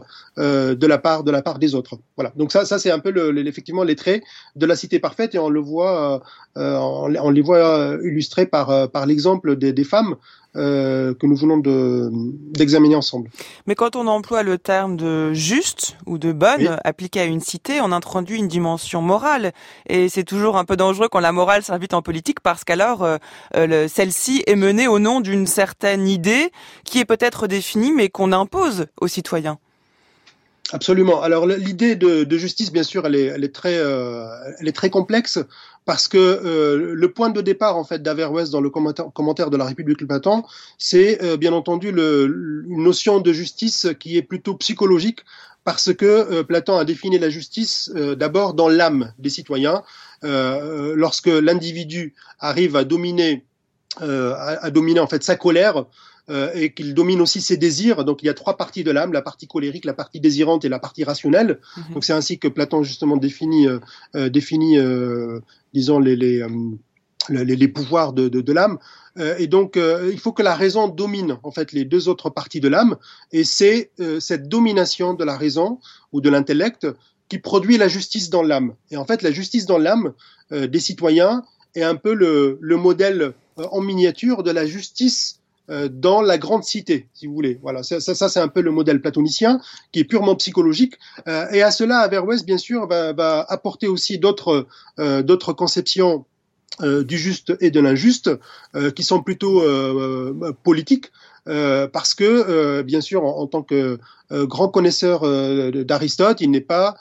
euh, de la part de la part des autres. Voilà. Donc ça, ça c'est un peu le, le, effectivement les traits de la cité parfaite, et on le voit, euh, on, on les voit illustrés par par l'exemple des, des femmes. Euh, que nous venons de, d'examiner ensemble. Mais quand on emploie le terme de juste ou de bonne oui. appliqué à une cité, on introduit une dimension morale. Et c'est toujours un peu dangereux quand la morale s'invite en politique, parce qu'alors euh, le, celle-ci est menée au nom d'une certaine idée qui est peut-être définie, mais qu'on impose aux citoyens. Absolument. Alors l'idée de, de justice, bien sûr, elle est, elle est très, euh, elle est très complexe, parce que euh, le point de départ en fait d'Averroès dans le commentaire, commentaire de la République de Platon, c'est euh, bien entendu le, une notion de justice qui est plutôt psychologique, parce que euh, Platon a défini la justice euh, d'abord dans l'âme des citoyens. Euh, lorsque l'individu arrive à dominer, euh, à, à dominer en fait sa colère. Euh, et qu'il domine aussi ses désirs. Donc il y a trois parties de l'âme, la partie colérique, la partie désirante et la partie rationnelle. Mmh. Donc c'est ainsi que Platon justement définit, euh, euh, définit euh, disons, les, les, euh, les, les pouvoirs de, de, de l'âme. Euh, et donc euh, il faut que la raison domine en fait les deux autres parties de l'âme, et c'est euh, cette domination de la raison ou de l'intellect qui produit la justice dans l'âme. Et en fait la justice dans l'âme euh, des citoyens est un peu le, le modèle euh, en miniature de la justice dans la grande cité, si vous voulez. Voilà, ça, ça, ça c'est un peu le modèle platonicien qui est purement psychologique. Euh, et à cela, Averroès, bien sûr, va, va apporter aussi d'autres, euh, d'autres conceptions euh, du juste et de l'injuste, euh, qui sont plutôt euh, politiques. Euh, parce que, euh, bien sûr, en, en tant que euh, grand connaisseur euh, d'Aristote, il n'est pas,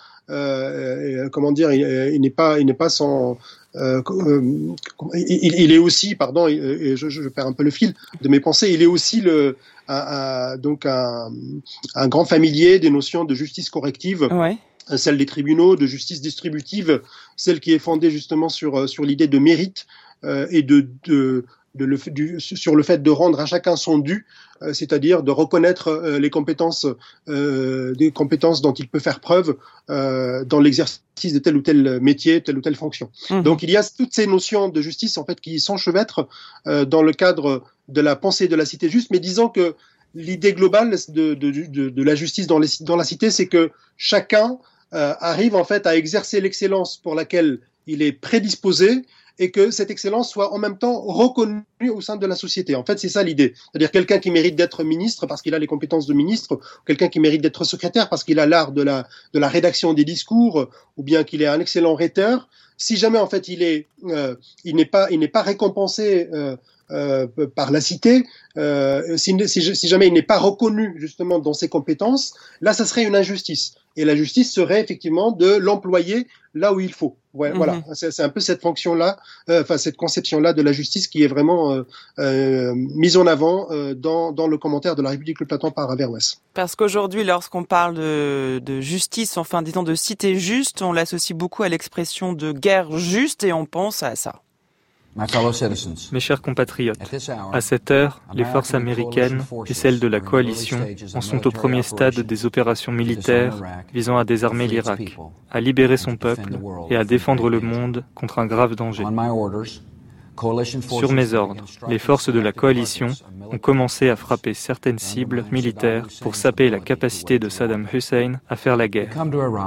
euh, comment dire, il, il n'est pas, il n'est pas sans Euh, euh, il, il est aussi, pardon, et, et je, je perds un peu le fil de mes pensées, il est aussi le, un, un, donc un, un grand familier des notions de justice corrective, ouais. Celle des tribunaux, de justice distributive, celle qui est fondée justement sur, sur l'idée de mérite euh, et de, de De le, du, sur le fait de rendre à chacun son dû, euh, c'est-à-dire de reconnaître euh, les compétences, euh, des compétences dont il peut faire preuve euh, dans l'exercice de tel ou tel métier, telle ou telle fonction. Mmh. Donc il y a toutes ces notions de justice en fait qui s'enchevêtrent euh, dans le cadre de la pensée de la cité juste, mais disons que l'idée globale de, de, de, de la justice dans, les, dans la cité, c'est que chacun euh, arrive en fait à exercer l'excellence pour laquelle il est prédisposé, et que cette excellence soit en même temps reconnue au sein de la société. En fait, c'est ça l'idée. C'est-à-dire quelqu'un qui mérite d'être ministre parce qu'il a les compétences de ministre, quelqu'un qui mérite d'être secrétaire parce qu'il a l'art de la, de la rédaction des discours, ou bien qu'il est un excellent rhéteur. Si jamais, en fait, il est, euh, il n'est pas, il n'est pas récompensé euh, euh, par la cité, euh, si, si, si jamais il n'est pas reconnu justement dans ses compétences, là, ça serait une injustice. Et la justice serait effectivement de l'employer là où il faut. Ouais, mmh. Voilà, c'est, c'est un peu cette fonction-là, euh, enfin cette conception-là de la justice qui est vraiment euh, euh, mise en avant euh, dans, dans le commentaire de la République de Platon par Averroès. Parce qu'aujourd'hui, lorsqu'on parle de, de justice, enfin disons de cité juste, on l'associe beaucoup à l'expression de guerre juste et on pense à ça. Mes chers compatriotes, à cette heure, les forces américaines et celles de la coalition en sont au premier stade des opérations militaires visant à désarmer l'Irak, à libérer son peuple et à défendre le monde contre un grave danger. Sur mes ordres, les forces de la coalition ont commencé à frapper certaines cibles militaires pour saper la capacité de Saddam Hussein à faire la guerre.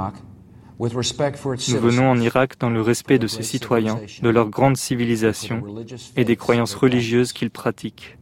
Nous venons en Irak dans le respect de ses citoyens, de leur grande civilisation et des croyances religieuses qu'ils pratiquent.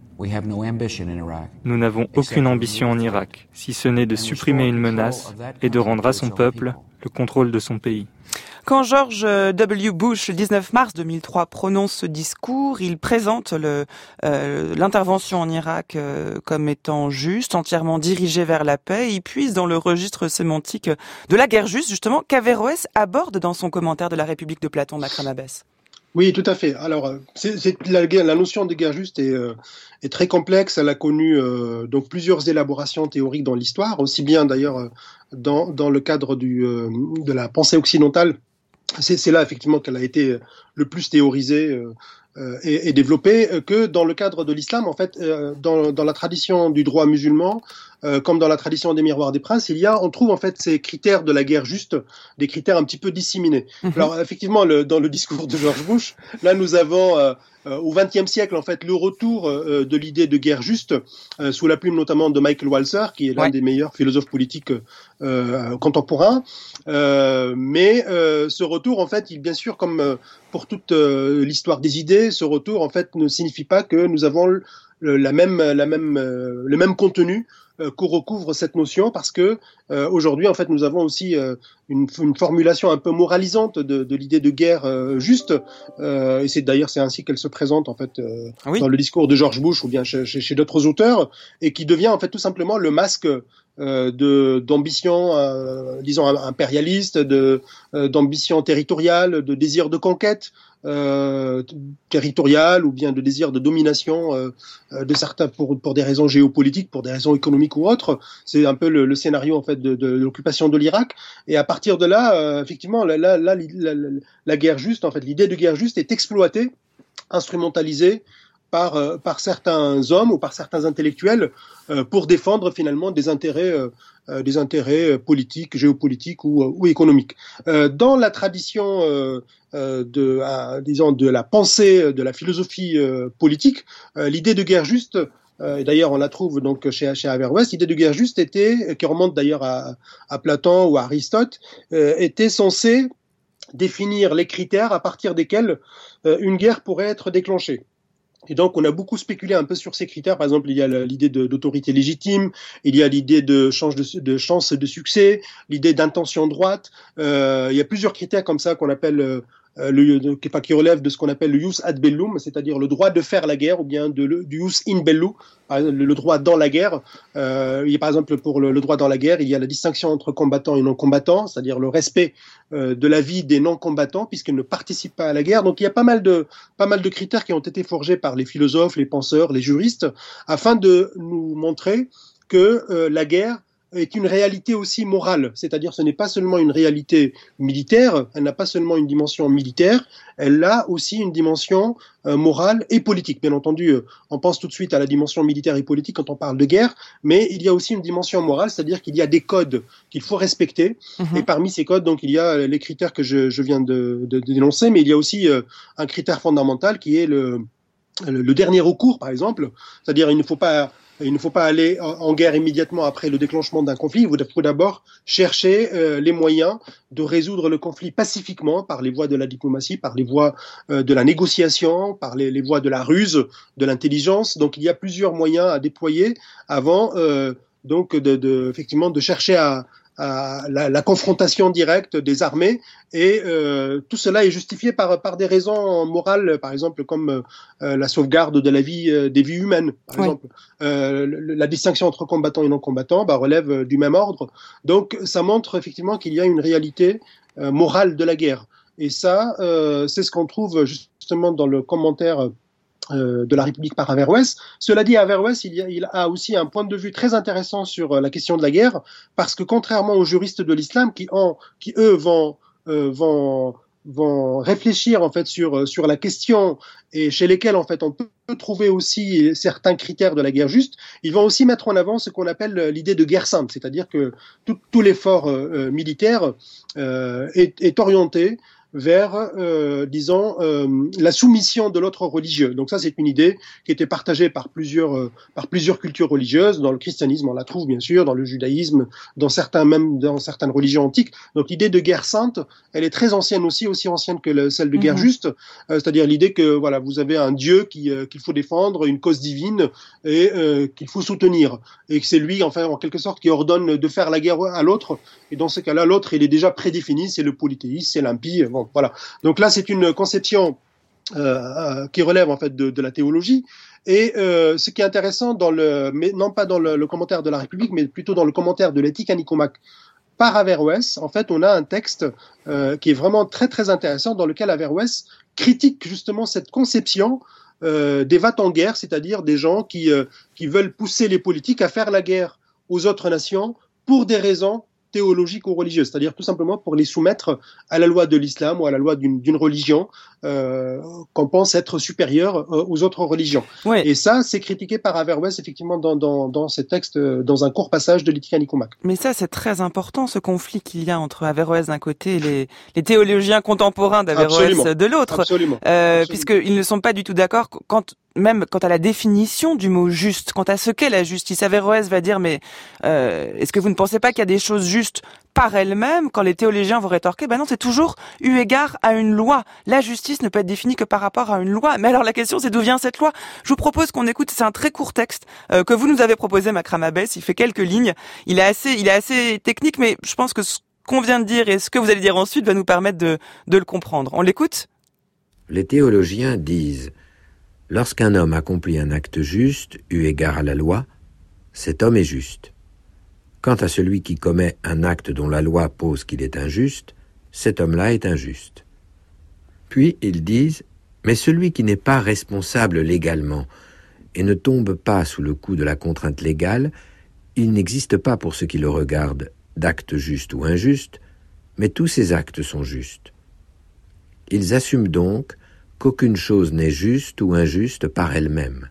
Nous n'avons aucune ambition en Irak, si ce n'est de supprimer une menace et de rendre à son peuple le contrôle de son pays. Quand George W. Bush, le dix-neuf mars deux mille trois, prononce ce discours, il présente le, euh, l'intervention en Irak euh, comme étant juste, entièrement dirigée vers la paix. Il puise dans le registre sémantique de la guerre juste, justement, qu'Averroès aborde dans son commentaire de la République de Platon d'Akram Abbès. Oui, tout à fait. Alors, c'est, c'est la, la notion de guerre juste est, euh, est très complexe. Elle a connu euh, donc plusieurs élaborations théoriques dans l'histoire, aussi bien d'ailleurs dans, dans le cadre du, euh, de la pensée occidentale. C'est, c'est là effectivement qu'elle a été le plus théorisée euh, euh, et, et développée, que dans le cadre de l'islam. En fait, euh, dans, dans la tradition du droit musulman, euh, comme dans la tradition des miroirs des princes, il y a, on trouve en fait ces critères de la guerre juste, des critères un petit peu disséminés. Mmh. Alors effectivement, le, dans le discours de George Bush, là nous avons euh, euh, au vingtième siècle en fait le retour euh, de l'idée de guerre juste, euh, sous la plume notamment de Michael Walzer, qui est l'un ouais. des meilleurs philosophes politiques euh, contemporains. Euh, mais euh, ce retour, en fait, il, bien sûr, comme euh, pour toute euh, l'histoire des idées, ce retour, en fait, ne signifie pas que nous avons le, la même, la même, euh, le même contenu euh, qu'on recouvre cette notion, parce que euh, aujourd'hui, en fait, nous avons aussi euh, une, une formulation un peu moralisante de, de l'idée de guerre euh, juste, euh, et c'est d'ailleurs c'est ainsi qu'elle se présente en fait euh, oui. dans le discours de George Bush ou bien chez, chez, chez d'autres auteurs, et qui devient en fait tout simplement le masque Euh, de d'ambition, euh, disons impérialiste, de euh, d'ambition territoriale, de désir de conquête euh, territoriale ou bien de désir de domination euh, de certains pour pour des raisons géopolitiques, pour des raisons économiques ou autres. C'est un peu le, le scénario en fait de, de l'occupation de l'Irak. Et à partir de là, euh, effectivement, là, là, là la, la, la guerre juste, en fait, l'idée de guerre juste est exploitée, instrumentalisée par euh, par certains hommes ou par certains intellectuels euh, pour défendre finalement des intérêts euh, euh, des intérêts politiques, géopolitiques ou ou économiques. Euh, dans la tradition euh, euh, de euh, disons de la pensée, de la philosophie euh, politique, euh, l'idée de guerre juste, euh, et d'ailleurs on la trouve donc chez chez Averroès, l'idée de guerre juste était, qui remonte d'ailleurs à à Platon ou à Aristote, euh, était censée définir les critères à partir desquels euh, une guerre pourrait être déclenchée. Et donc, on a beaucoup spéculé un peu sur ces critères. Par exemple, il y a l'idée de, d'autorité légitime, il y a l'idée de chance de, de, chance de succès, l'idée d'intention droite. Euh, il y a plusieurs critères comme ça qu'on appelle, euh, le, de, qui relèvent de ce qu'on appelle le jus ad bellum, c'est-à-dire le droit de faire la guerre, ou bien de, le, du jus in bello, le droit dans la guerre. Euh, il y a par exemple pour le, le droit dans la guerre, il y a la distinction entre combattants et non-combattants, c'est-à-dire le respect euh, de la vie des non-combattants puisqu'ils ne participent pas à la guerre. Donc il y a pas mal de pas mal de critères qui ont été forgés par les philosophes, les penseurs, les juristes, afin de nous montrer que euh, la guerre est une réalité aussi morale, c'est-à-dire ce n'est pas seulement une réalité militaire, elle n'a pas seulement une dimension militaire, elle a aussi une dimension euh, morale et politique. Bien entendu, euh, on pense tout de suite à la dimension militaire et politique quand on parle de guerre, mais il y a aussi une dimension morale, c'est-à-dire qu'il y a des codes qu'il faut respecter, mmh. et parmi ces codes, donc il y a les critères que je, je viens de, de, de dénoncer, mais il y a aussi euh, un critère fondamental qui est le, le, le dernier recours, par exemple, c'est-à-dire il ne faut pas Il ne faut pas aller en guerre immédiatement après le déclenchement d'un conflit. Il faut d'abord chercher euh, les moyens de résoudre le conflit pacifiquement par les voies de la diplomatie, par les voies euh, de la négociation, par les, les voies de la ruse, de l'intelligence. Donc il y a plusieurs moyens à déployer avant euh, donc de, de, effectivement de chercher à à la, la confrontation directe des armées, et euh, tout cela est justifié par par des raisons morales, par exemple comme euh, la sauvegarde de la vie euh, des vies humaines, par oui. exemple. Euh, le, la distinction entre combattants et non combattants bah, relève du même ordre. Donc ça montre effectivement qu'il y a une réalité euh, morale de la guerre, et ça euh, c'est ce qu'on trouve justement dans le commentaire Euh, de la République par Averroès. Cela dit, Averroès, il, y a, il a aussi un point de vue très intéressant sur euh, la question de la guerre, parce que contrairement aux juristes de l'islam qui, ont, qui eux, vont, euh, vont vont réfléchir en fait sur sur la question et chez lesquels en fait on peut trouver aussi certains critères de la guerre juste, ils vont aussi mettre en avant ce qu'on appelle l'idée de guerre sainte, c'est-à-dire que tout, tout l'effort euh, militaire euh, est, est orienté vers, euh, disons, euh, la soumission de l'autre religieux. Donc ça, c'est une idée qui était partagée par plusieurs, euh, par plusieurs cultures religieuses. Dans le christianisme, on la trouve bien sûr, dans le judaïsme, dans certains, même dans certaines religions antiques. Donc l'idée de guerre sainte, elle est très ancienne aussi, aussi ancienne que le, celle de guerre mmh. juste. Euh, c'est-à-dire l'idée que voilà, vous avez un Dieu qui, euh, qu'il faut défendre, une cause divine et euh, qu'il faut soutenir, et que c'est lui, enfin, en quelque sorte, qui ordonne de faire la guerre à l'autre. Et dans ce cas-là, l'autre, il est déjà prédéfini, c'est le polythéisme, c'est l'impie. Bon, voilà. Donc là, c'est une conception euh, qui relève en fait de, de la théologie. Et euh, ce qui est intéressant, dans le, mais non pas dans le, le commentaire de la République, mais plutôt dans le commentaire de l'Éthique à Nicomaque par Averroès, en fait, on a un texte euh, qui est vraiment très très intéressant, dans lequel Averroès critique justement cette conception euh, des va-t-en-guerre, c'est-à-dire des gens qui euh, qui veulent pousser les politiques à faire la guerre aux autres nations pour des raisons théologiques ou religieuses, c'est-à-dire tout simplement pour les soumettre à la loi de l'islam ou à la loi d'une, d'une religion euh, qu'on pense être supérieure euh, aux autres religions. Ouais. Et ça, c'est critiqué par Averroès effectivement dans, dans, dans ces textes, dans un court passage de l'Éthique à Nicomaque. Mais ça, c'est très important, ce conflit qu'il y a entre Averroès d'un côté et les, les théologiens contemporains d'Averroès Absolument. de l'autre, Absolument. Euh, Absolument. puisqu'ils ne sont pas du tout d'accord quand même quant à la définition du mot juste, quant à ce qu'est la justice. Averroès va dire, mais euh, est-ce que vous ne pensez pas qu'il y a des choses justes par elles-mêmes, quand les théologiens vont rétorquer, ben non, c'est toujours eu égard à une loi. La justice ne peut être définie que par rapport à une loi. Mais alors la question, c'est d'où vient cette loi? Je vous propose qu'on écoute, c'est un très court texte euh, que vous nous avez proposé, Makram Abbès. Il fait quelques lignes. Il est assez, il est assez technique, mais je pense que ce qu'on vient de dire et ce que vous allez dire ensuite va nous permettre de, de le comprendre. On l'écoute? Les théologiens disent: lorsqu'un homme accomplit un acte juste, eu égard à la loi, cet homme est juste. Quant à celui qui commet un acte dont la loi pose qu'il est injuste, cet homme-là est injuste. Puis ils disent: mais celui qui n'est pas responsable légalement et ne tombe pas sous le coup de la contrainte légale, il n'existe pas pour ce qui le regarde d'acte juste ou injuste, mais tous ces actes sont justes. Ils assument donc qu'aucune chose n'est juste ou injuste par elle-même.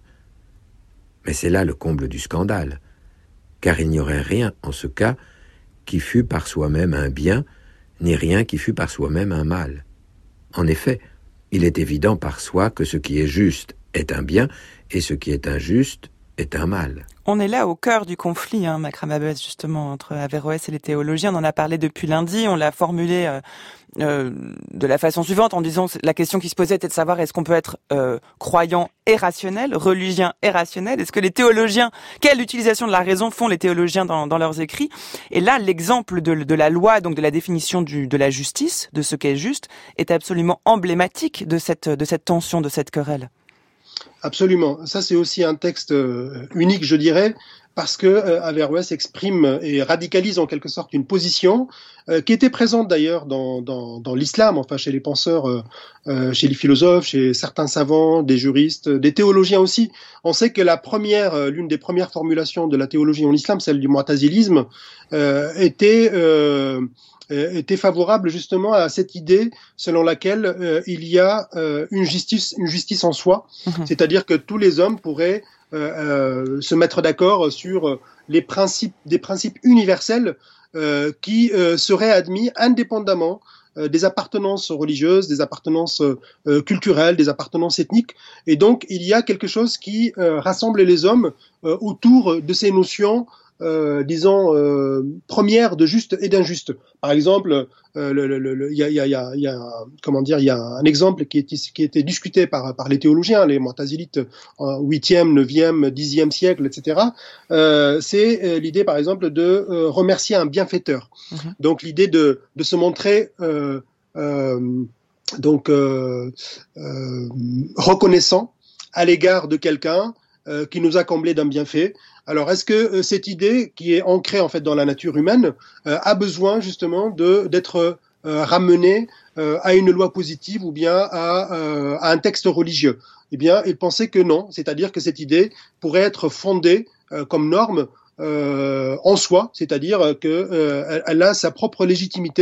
Mais c'est là le comble du scandale, car il n'y aurait rien en ce cas qui fût par soi-même un bien, ni rien qui fût par soi-même un mal. En effet, il est évident par soi que ce qui est juste est un bien, et ce qui est injuste est un mal. On est là au cœur du conflit, hein, Makram Abbès, justement, entre Averroès et les théologiens. On en a parlé depuis lundi, on l'a formulé euh, euh, de la façon suivante, en disant que la question qui se posait était de savoir est-ce qu'on peut être euh, croyant et rationnel, religieux et rationnel. Est-ce que les théologiens, quelle utilisation de la raison font les théologiens dans, dans leurs écrits? Et là, l'exemple de, de la loi, donc de la définition du, de la justice, de ce qu'est juste, est absolument emblématique de cette, de cette tension, de cette querelle. Absolument. Ça, c'est aussi un texte euh, unique, je dirais, parce que euh, Averroès exprime et radicalise en quelque sorte une position euh, qui était présente d'ailleurs dans, dans, dans l'islam, enfin chez les penseurs, euh, euh, chez les philosophes, chez certains savants, des juristes, des théologiens aussi. On sait que la première, euh, l'une des premières formulations de la théologie en islam, celle du mu'tazilisme, euh, était euh, était favorable justement à cette idée selon laquelle euh, il y a euh, une justice, une justice en soi, mmh. c'est-à-dire que tous les hommes pourraient euh, euh, se mettre d'accord sur les principes, des principes universels euh, qui euh, seraient admis indépendamment euh, des appartenances religieuses, des appartenances euh, culturelles, des appartenances ethniques. Et donc il y a quelque chose qui euh, rassemble les hommes euh, autour de ces notions Euh, disons euh, première de juste et d'injuste. Par exemple, euh, le, le, le, y a, y a, y a, y a, comment dire, il y a un exemple qui était qui était discuté par par les théologiens, les mu'tazilites, en huitième, neuvième, dixième siècle, et cetera. Euh, c'est euh, l'idée, par exemple, de euh, remercier un bienfaiteur. Mm-hmm. Donc l'idée de de se montrer euh, euh, donc euh, euh, reconnaissant à l'égard de quelqu'un euh, qui nous a comblé d'un bienfait. Alors, est-ce que euh, cette idée, qui est ancrée en fait dans la nature humaine, euh, a besoin justement de d'être euh, ramenée euh, à une loi positive ou bien à, euh, à un texte religieux? Eh bien, il pensait que non, c'est-à-dire que cette idée pourrait être fondée euh, comme norme euh, en soi, c'est-à-dire que euh, elle a sa propre légitimité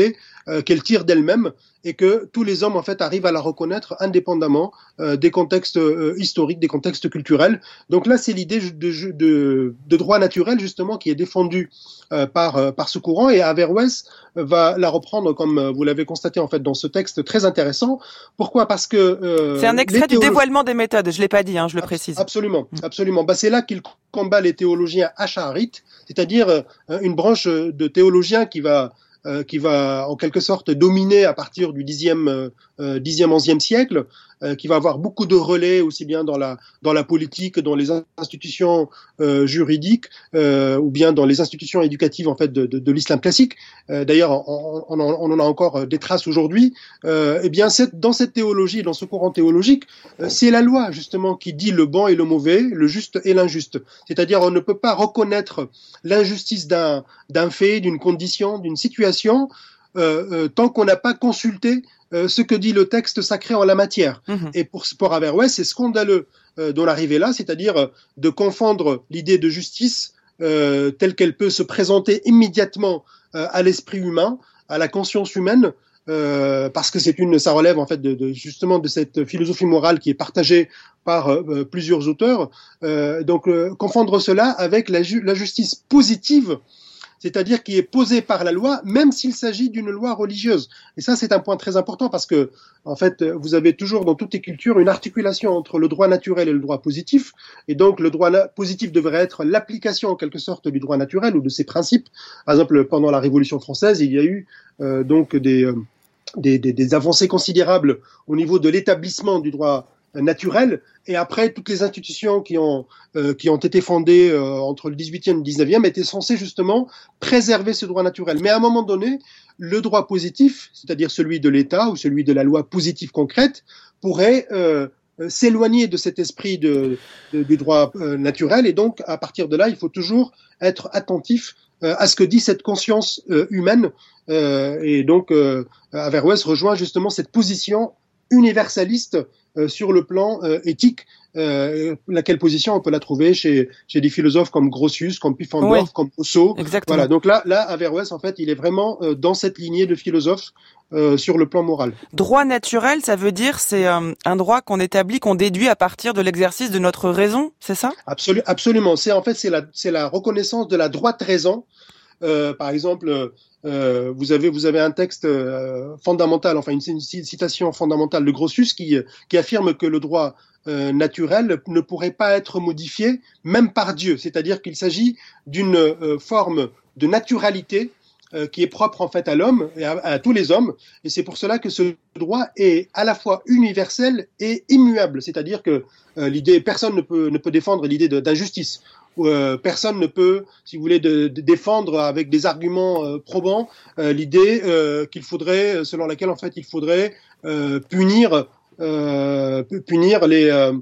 euh, qu'elle tire d'elle-même et que tous les hommes en fait arrivent à la reconnaître indépendamment euh, des contextes euh, historiques, des contextes culturels. Donc là, c'est l'idée de, de, de droit naturel justement qui est défendue euh, par euh, par ce courant, et Averroès va la reprendre comme euh, vous l'avez constaté en fait dans ce texte très intéressant. Pourquoi ? Parce que euh, c'est un extrait du dévoilement des méthodes. Je l'ai pas dit, hein, je le précise. Absolument, absolument. Bah, c'est là qu'il combat les théologiens ash'arites, c'est-à-dire euh, une branche de théologiens qui va Euh, qui va en quelque sorte dominer à partir du dixième, euh, dixième, onzième siècle, euh, qui va avoir beaucoup de relais aussi bien dans la dans la politique, dans les institutions euh, juridiques, euh, ou bien dans les institutions éducatives en fait de, de, de l'islam classique. Euh, d'ailleurs, on, on, on en a encore des traces aujourd'hui. Euh, et bien, cette, dans cette théologie, dans ce courant théologique, euh, c'est la loi justement qui dit le bon et le mauvais, le juste et l'injuste. C'est-à-dire, on ne peut pas reconnaître l'injustice d'un d'un fait, d'une condition, d'une situation Euh, euh, tant qu'on n'a pas consulté euh, ce que dit le texte sacré en la matière. Mmh. Et pour, pour Averroès, c'est scandaleux euh, d'en arriver là, c'est-à-dire euh, de confondre l'idée de justice euh, telle qu'elle peut se présenter immédiatement euh, à l'esprit humain, à la conscience humaine, euh, parce que c'est une, ça relève en fait de, de justement de cette philosophie morale qui est partagée par euh, plusieurs auteurs. Euh, donc euh, confondre cela avec la, ju- la justice positive, c'est-à-dire qui est posée par la loi, même s'il s'agit d'une loi religieuse. Et ça, c'est un point très important parce que, en fait, vous avez toujours dans toutes les cultures une articulation entre le droit naturel et le droit positif. Et donc, le droit positif devrait être l'application, en quelque sorte, du droit naturel ou de ses principes. Par exemple, pendant la Révolution française, il y a eu euh, donc des, euh, des, des, des avancées considérables au niveau de l'établissement du droit naturel, et après toutes les institutions qui ont euh, qui ont été fondées euh, entre le dix-huitième et le dix-neuvième étaient censées justement préserver ce droit naturel. Mais à un moment donné, le droit positif, c'est-à-dire celui de l'État ou celui de la loi positive concrète, pourrait euh, s'éloigner de cet esprit de, de, du droit euh, naturel, et donc à partir de là, il faut toujours être attentif euh, à ce que dit cette conscience euh, humaine, euh, et donc euh, Averroès rejoint justement cette position universaliste euh, sur le plan euh, éthique, euh, laquelle position on peut la trouver chez, chez des philosophes comme Grotius, comme Pufendorf, oui, comme Rousseau. Exactement. Voilà, donc là, là, Averroès, en fait, il est vraiment euh, dans cette lignée de philosophes euh, sur le plan moral. Droit naturel, ça veut dire c'est euh, un droit qu'on établit, qu'on déduit à partir de l'exercice de notre raison, c'est ça ? Absolu- Absolument. C'est en fait c'est la, c'est la reconnaissance de la droite raison. Euh, par exemple, euh, vous avez vous avez un texte euh, fondamental, enfin une, une citation fondamentale de Grotius qui qui affirme que le droit euh, naturel ne pourrait pas être modifié même par Dieu, c'est-à-dire qu'il s'agit d'une euh, forme de naturalité euh, qui est propre en fait à l'homme et à, à tous les hommes, et c'est pour cela que ce droit est à la fois universel et immuable, c'est-à-dire que euh, l'idée personne ne peut ne peut défendre l'idée de, d'injustice. Où, euh, personne ne peut, si vous voulez, de, de défendre avec des arguments euh, probants euh, l'idée euh, qu'il faudrait, selon laquelle en fait il faudrait euh, punir, euh, punir les, euh,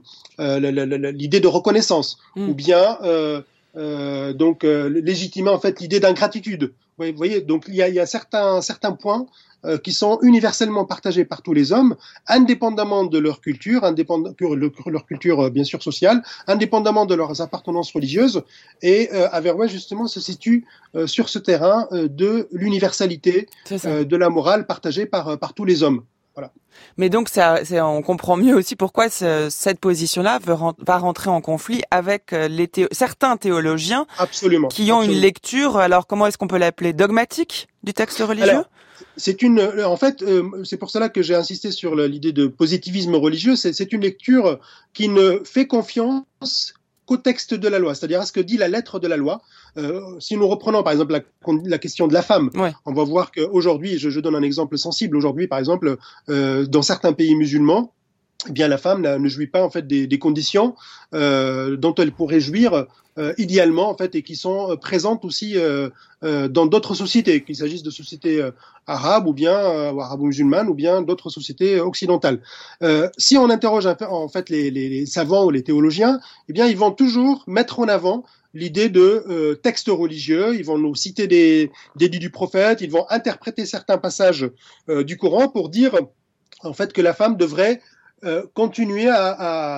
euh, l'idée de reconnaissance, mmh. ou bien euh, euh, donc euh, légitimer en fait l'idée d'ingratitude. Vous voyez, donc il y a, il y a certains certains points euh, qui sont universellement partagés par tous les hommes, indépendamment de leur culture, indépendamment de leur culture euh, bien sûr sociale, indépendamment de leurs appartenances religieuses. Et euh, Averroès justement se situe euh, sur ce terrain euh, de l'universalité euh, de la morale partagée par par tous les hommes. Voilà. Mais donc, ça, c'est, on comprend mieux aussi pourquoi ce, cette position-là va rentrer en conflit avec les théo- certains théologiens absolument, qui ont absolument. une lecture, alors comment est-ce qu'on peut l'appeler, dogmatique du texte religieux ? Alors, c'est une, en fait, euh, c'est pour cela que j'ai insisté sur le, l'idée de positivisme religieux. C'est, c'est une lecture qui ne fait confiance qu'au texte de la loi, c'est-à-dire à ce que dit la lettre de la loi. Euh, si nous reprenons par exemple la, la question de la femme, ouais. on va voir qu'aujourd'hui, je, je donne un exemple sensible, aujourd'hui par exemple, euh, dans certains pays musulmans, eh bien la femme ne jouit pas en fait des, des conditions euh, dont elle pourrait jouir euh, idéalement en fait, et qui sont euh, présentes aussi euh, euh, dans d'autres sociétés, qu'il s'agisse de sociétés euh, arabes ou bien euh, arabo-musulmanes ou bien d'autres sociétés occidentales. Euh, si on interroge en fait les, les, les savants ou les théologiens, eh bien ils vont toujours mettre en avant l'idée de euh, textes religieux, ils vont nous citer des, des dits du prophète, ils vont interpréter certains passages euh, du Coran pour dire en fait que la femme devrait euh, continuer à, à,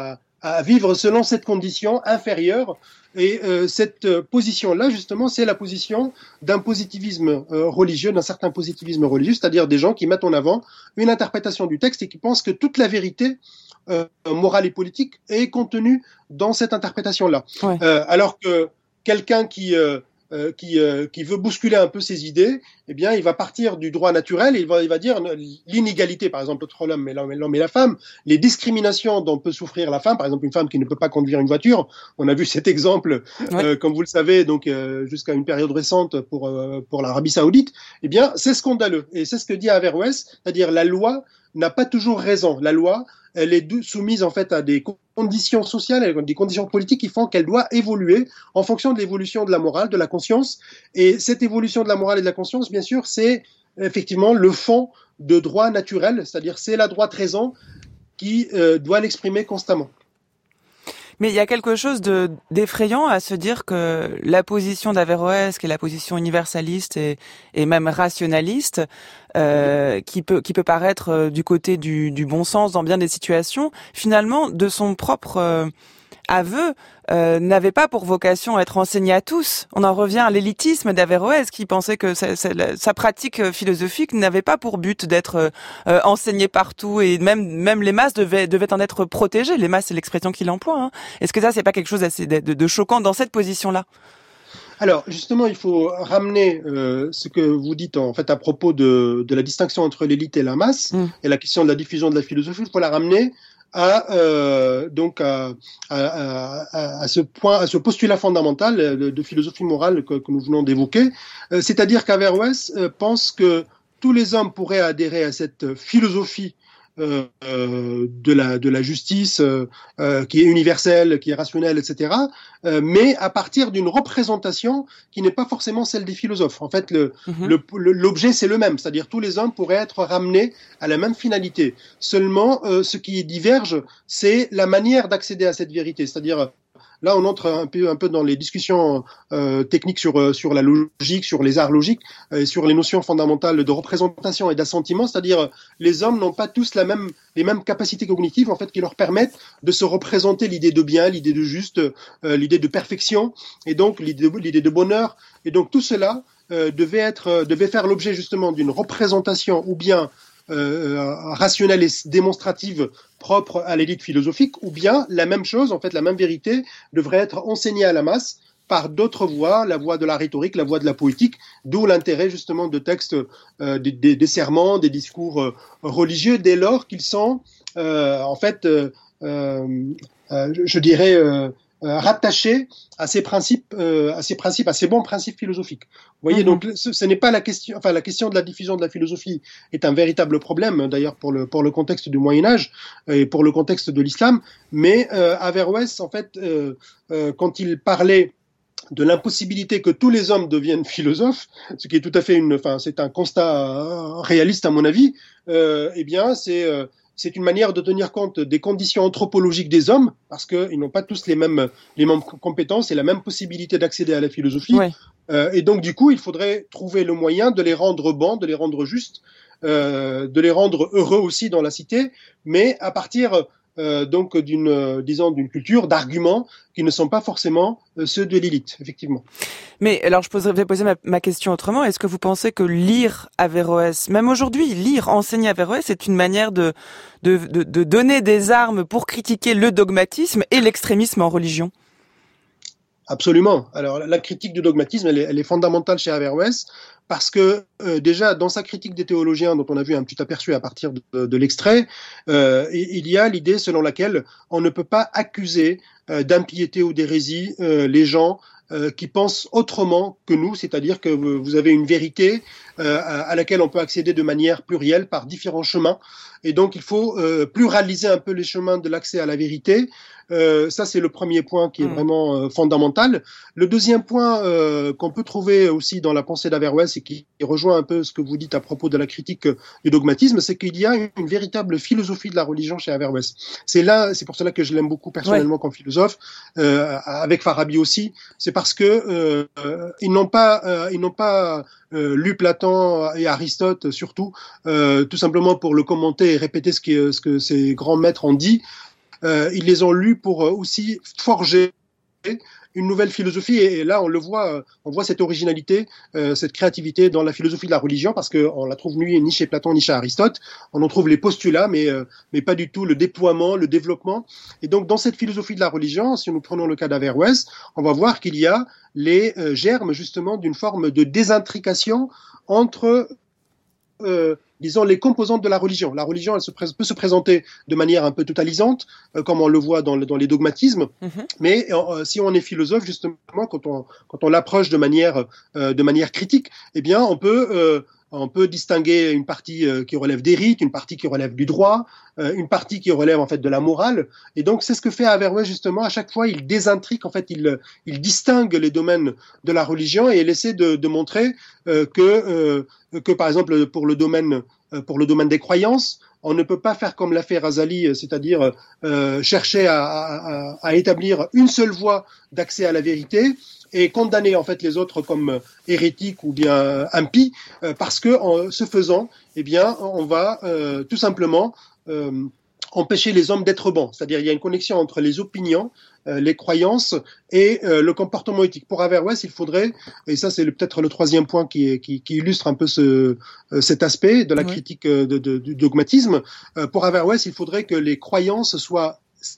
à vivre selon cette condition inférieure. Et euh, cette euh, position-là, justement, c'est la position d'un positivisme euh, religieux, d'un certain positivisme religieux, c'est-à-dire des gens qui mettent en avant une interprétation du texte et qui pensent que toute la vérité euh, morale et politique est contenue dans cette interprétation-là. Ouais. Euh, alors que quelqu'un qui... Euh, Euh, qui, euh, qui veut bousculer un peu ses idées, eh bien, il va partir du droit naturel et il va, il va dire l'inégalité, par exemple, entre l'homme et, l'homme et la femme, les discriminations dont peut souffrir la femme, par exemple, une femme qui ne peut pas conduire une voiture. On a vu cet exemple, ouais. euh, comme vous le savez, donc euh, jusqu'à une période récente pour euh, pour l'Arabie Saoudite. Eh bien, c'est scandaleux et c'est ce que dit Averroès, c'est-à-dire la loi n'a pas toujours raison. La loi, elle est soumise en fait à des conditions sociales, des conditions politiques qui font qu'elle doit évoluer en fonction de l'évolution de la morale, de la conscience. Et cette évolution de la morale et de la conscience, bien sûr, c'est effectivement le fond de droit naturel, c'est-à-dire c'est la droite raison qui euh, doit l'exprimer constamment. Mais il y a quelque chose de, d'effrayant à se dire que la position d'Averroès, qui est la position universaliste et, et même rationaliste, euh, qui peut, qui peut paraître euh, du côté du, du bon sens dans bien des situations, finalement, de son propre euh, aveu, euh, n'avait pas pour vocation à être enseigné à tous. On en revient à l'élitisme d'Averroès, qui pensait que sa, sa, sa pratique philosophique n'avait pas pour but d'être euh, enseignée partout, et même même les masses devaient devaient en être protégées. Les masses, c'est l'expression qu'il emploie. Hein. Est-ce que ça, c'est pas quelque chose d'assez de, de, de choquant dans cette position-là ? Alors, justement, il faut ramener euh, ce que vous dites en fait à propos de, de la distinction entre l'élite et la masse, mmh. et la question de la diffusion de la philosophie. Il faut la ramener à euh, donc à, à, à, à ce point, à ce postulat fondamental de, de philosophie morale que, que nous venons d'évoquer, euh, c'est-à-dire qu'Averroès euh, pense que tous les hommes pourraient adhérer à cette philosophie euh, euh, de la de la justice euh, euh, qui est universelle, qui est rationnelle, et cetera. Euh, mais à partir d'une représentation qui n'est pas forcément celle des philosophes. En fait, le, mm-hmm. le, le l'objet c'est le même, c'est-à-dire tous les hommes pourraient être ramenés à la même finalité. Seulement, euh, ce qui diverge, c'est la manière d'accéder à cette vérité, c'est-à-dire là, on entre un peu, un peu dans les discussions euh, techniques sur, sur la logique, sur les arts logiques, et sur les notions fondamentales de représentation et d'assentiment. C'est-à-dire, les hommes n'ont pas tous la même, les mêmes capacités cognitives, en fait, qui leur permettent de se représenter l'idée de bien, l'idée de juste, euh, l'idée de perfection, et donc l'idée de, l'idée de bonheur. Et donc tout cela euh, devait être, devait faire l'objet justement d'une représentation ou bien Euh, rationnelle et démonstrative propre à l'élite philosophique, ou bien la même chose, en fait, la même vérité devrait être enseignée à la masse par d'autres voies, la voie de la rhétorique, la voie de la poétique, d'où l'intérêt justement de textes, euh, des, des, des sermons, des discours euh, religieux, dès lors qu'ils sont, euh, en fait, euh, euh, euh, je dirais, euh, Euh, rattaché à ces principes, euh, à ces principes, à ces bons principes philosophiques. Vous voyez, mm-hmm. donc ce, ce n'est pas la question. Enfin, la question de la diffusion de la philosophie est un véritable problème, d'ailleurs pour le pour le contexte du Moyen Âge et pour le contexte de l'islam. Mais euh, Averroès, en fait, euh, euh, quand il parlait de l'impossibilité que tous les hommes deviennent philosophes, ce qui est tout à fait une, enfin, c'est un constat réaliste à mon avis. Euh, eh bien, c'est euh, C'est une manière de tenir compte des conditions anthropologiques des hommes, parce qu'ils n'ont pas tous les mêmes, les mêmes compétences et la même possibilité d'accéder à la philosophie. Ouais. Euh, et donc, du coup, il faudrait trouver le moyen de les rendre bons, de les rendre justes, euh, de les rendre heureux aussi dans la cité, mais à partir euh, donc d'une, euh, disons, d'une culture d'arguments qui ne sont pas forcément euh, ceux de l'élite, effectivement. Mais alors, je poserai, vais poser ma, ma question autrement. Est-ce que vous pensez que lire Averroès, même aujourd'hui, lire, enseigner Averroès, c'est une manière de, de, de, de donner des armes pour critiquer le dogmatisme et l'extrémisme en religion ? Absolument. Alors, la critique du dogmatisme, elle est, elle est fondamentale chez Averroès, parce que euh, déjà, dans sa critique des théologiens, dont on a vu un petit aperçu à partir de, de l'extrait, euh, il y a l'idée selon laquelle on ne peut pas accuser euh, d'impiété ou d'hérésie euh, les gens euh, qui pensent autrement que nous, c'est-à-dire que vous avez une vérité euh, à laquelle on peut accéder de manière plurielle par différents chemins, et donc il faut euh, pluraliser un peu les chemins de l'accès à la vérité. Euh, ça, c'est le premier point qui est mmh. vraiment euh, fondamental. Le deuxième point euh, qu'on peut trouver aussi dans la pensée d'Averroès et qui rejoint un peu ce que vous dites à propos de la critique euh, du dogmatisme, c'est qu'il y a une, une véritable philosophie de la religion chez Averroès. C'est là, c'est pour cela que je l'aime beaucoup personnellement ouais. comme philosophe, euh, avec Farabi aussi. C'est parce que euh, ils n'ont pas, euh, ils n'ont pas euh, lu Platon et Aristote surtout, euh, tout simplement pour le commenter et répéter ce, qui, ce que ces grands maîtres ont dit. euh, ils les ont lus pour euh, aussi forger une nouvelle philosophie, et là on le voit, on voit cette originalité, euh, cette créativité dans la philosophie de la religion, parce qu'on la trouve ni chez Platon ni chez Aristote. On en trouve les postulats, mais euh, mais pas du tout le déploiement, le développement. Et donc dans cette philosophie de la religion, si nous prenons le cas d'Averroès, on va voir qu'il y a les euh, germes justement d'une forme de désintrication entre Euh, disons, les composantes de la religion. La religion, elle se pré- peut se présenter de manière un peu totalisante, euh, comme on le voit dans, le, dans les dogmatismes, mm-hmm. mais euh, si on est philosophe, justement, quand on, quand on l'approche de manière, euh, de manière critique, eh bien, on peut... Euh, On peut distinguer une partie euh, qui relève des rites, une partie qui relève du droit, euh, une partie qui relève en fait de la morale. Et donc c'est ce que fait Averroès justement. À chaque fois, il désintrigue, en fait, il, il distingue les domaines de la religion et il essaie de, de montrer euh, que, euh, que par exemple pour le domaine, euh, pour le domaine des croyances, on ne peut pas faire comme l'a fait Razali, c'est-à-dire euh, chercher à, à, à établir une seule voie d'accès à la vérité et condamner en fait les autres comme hérétiques ou bien impies, euh, parce que en ce faisant, eh bien, on va euh, tout simplement euh, empêcher les hommes d'être bons. C'est-à-dire, il y a une connexion entre les opinions, euh, les croyances et euh, le comportement éthique. Pour Averroès, il faudrait, et ça c'est le, peut-être le troisième point qui, est, qui, qui illustre un peu ce, euh, cet aspect de la oui. critique de, de, du dogmatisme. Euh, pour Averroès, il faudrait que les croyances soient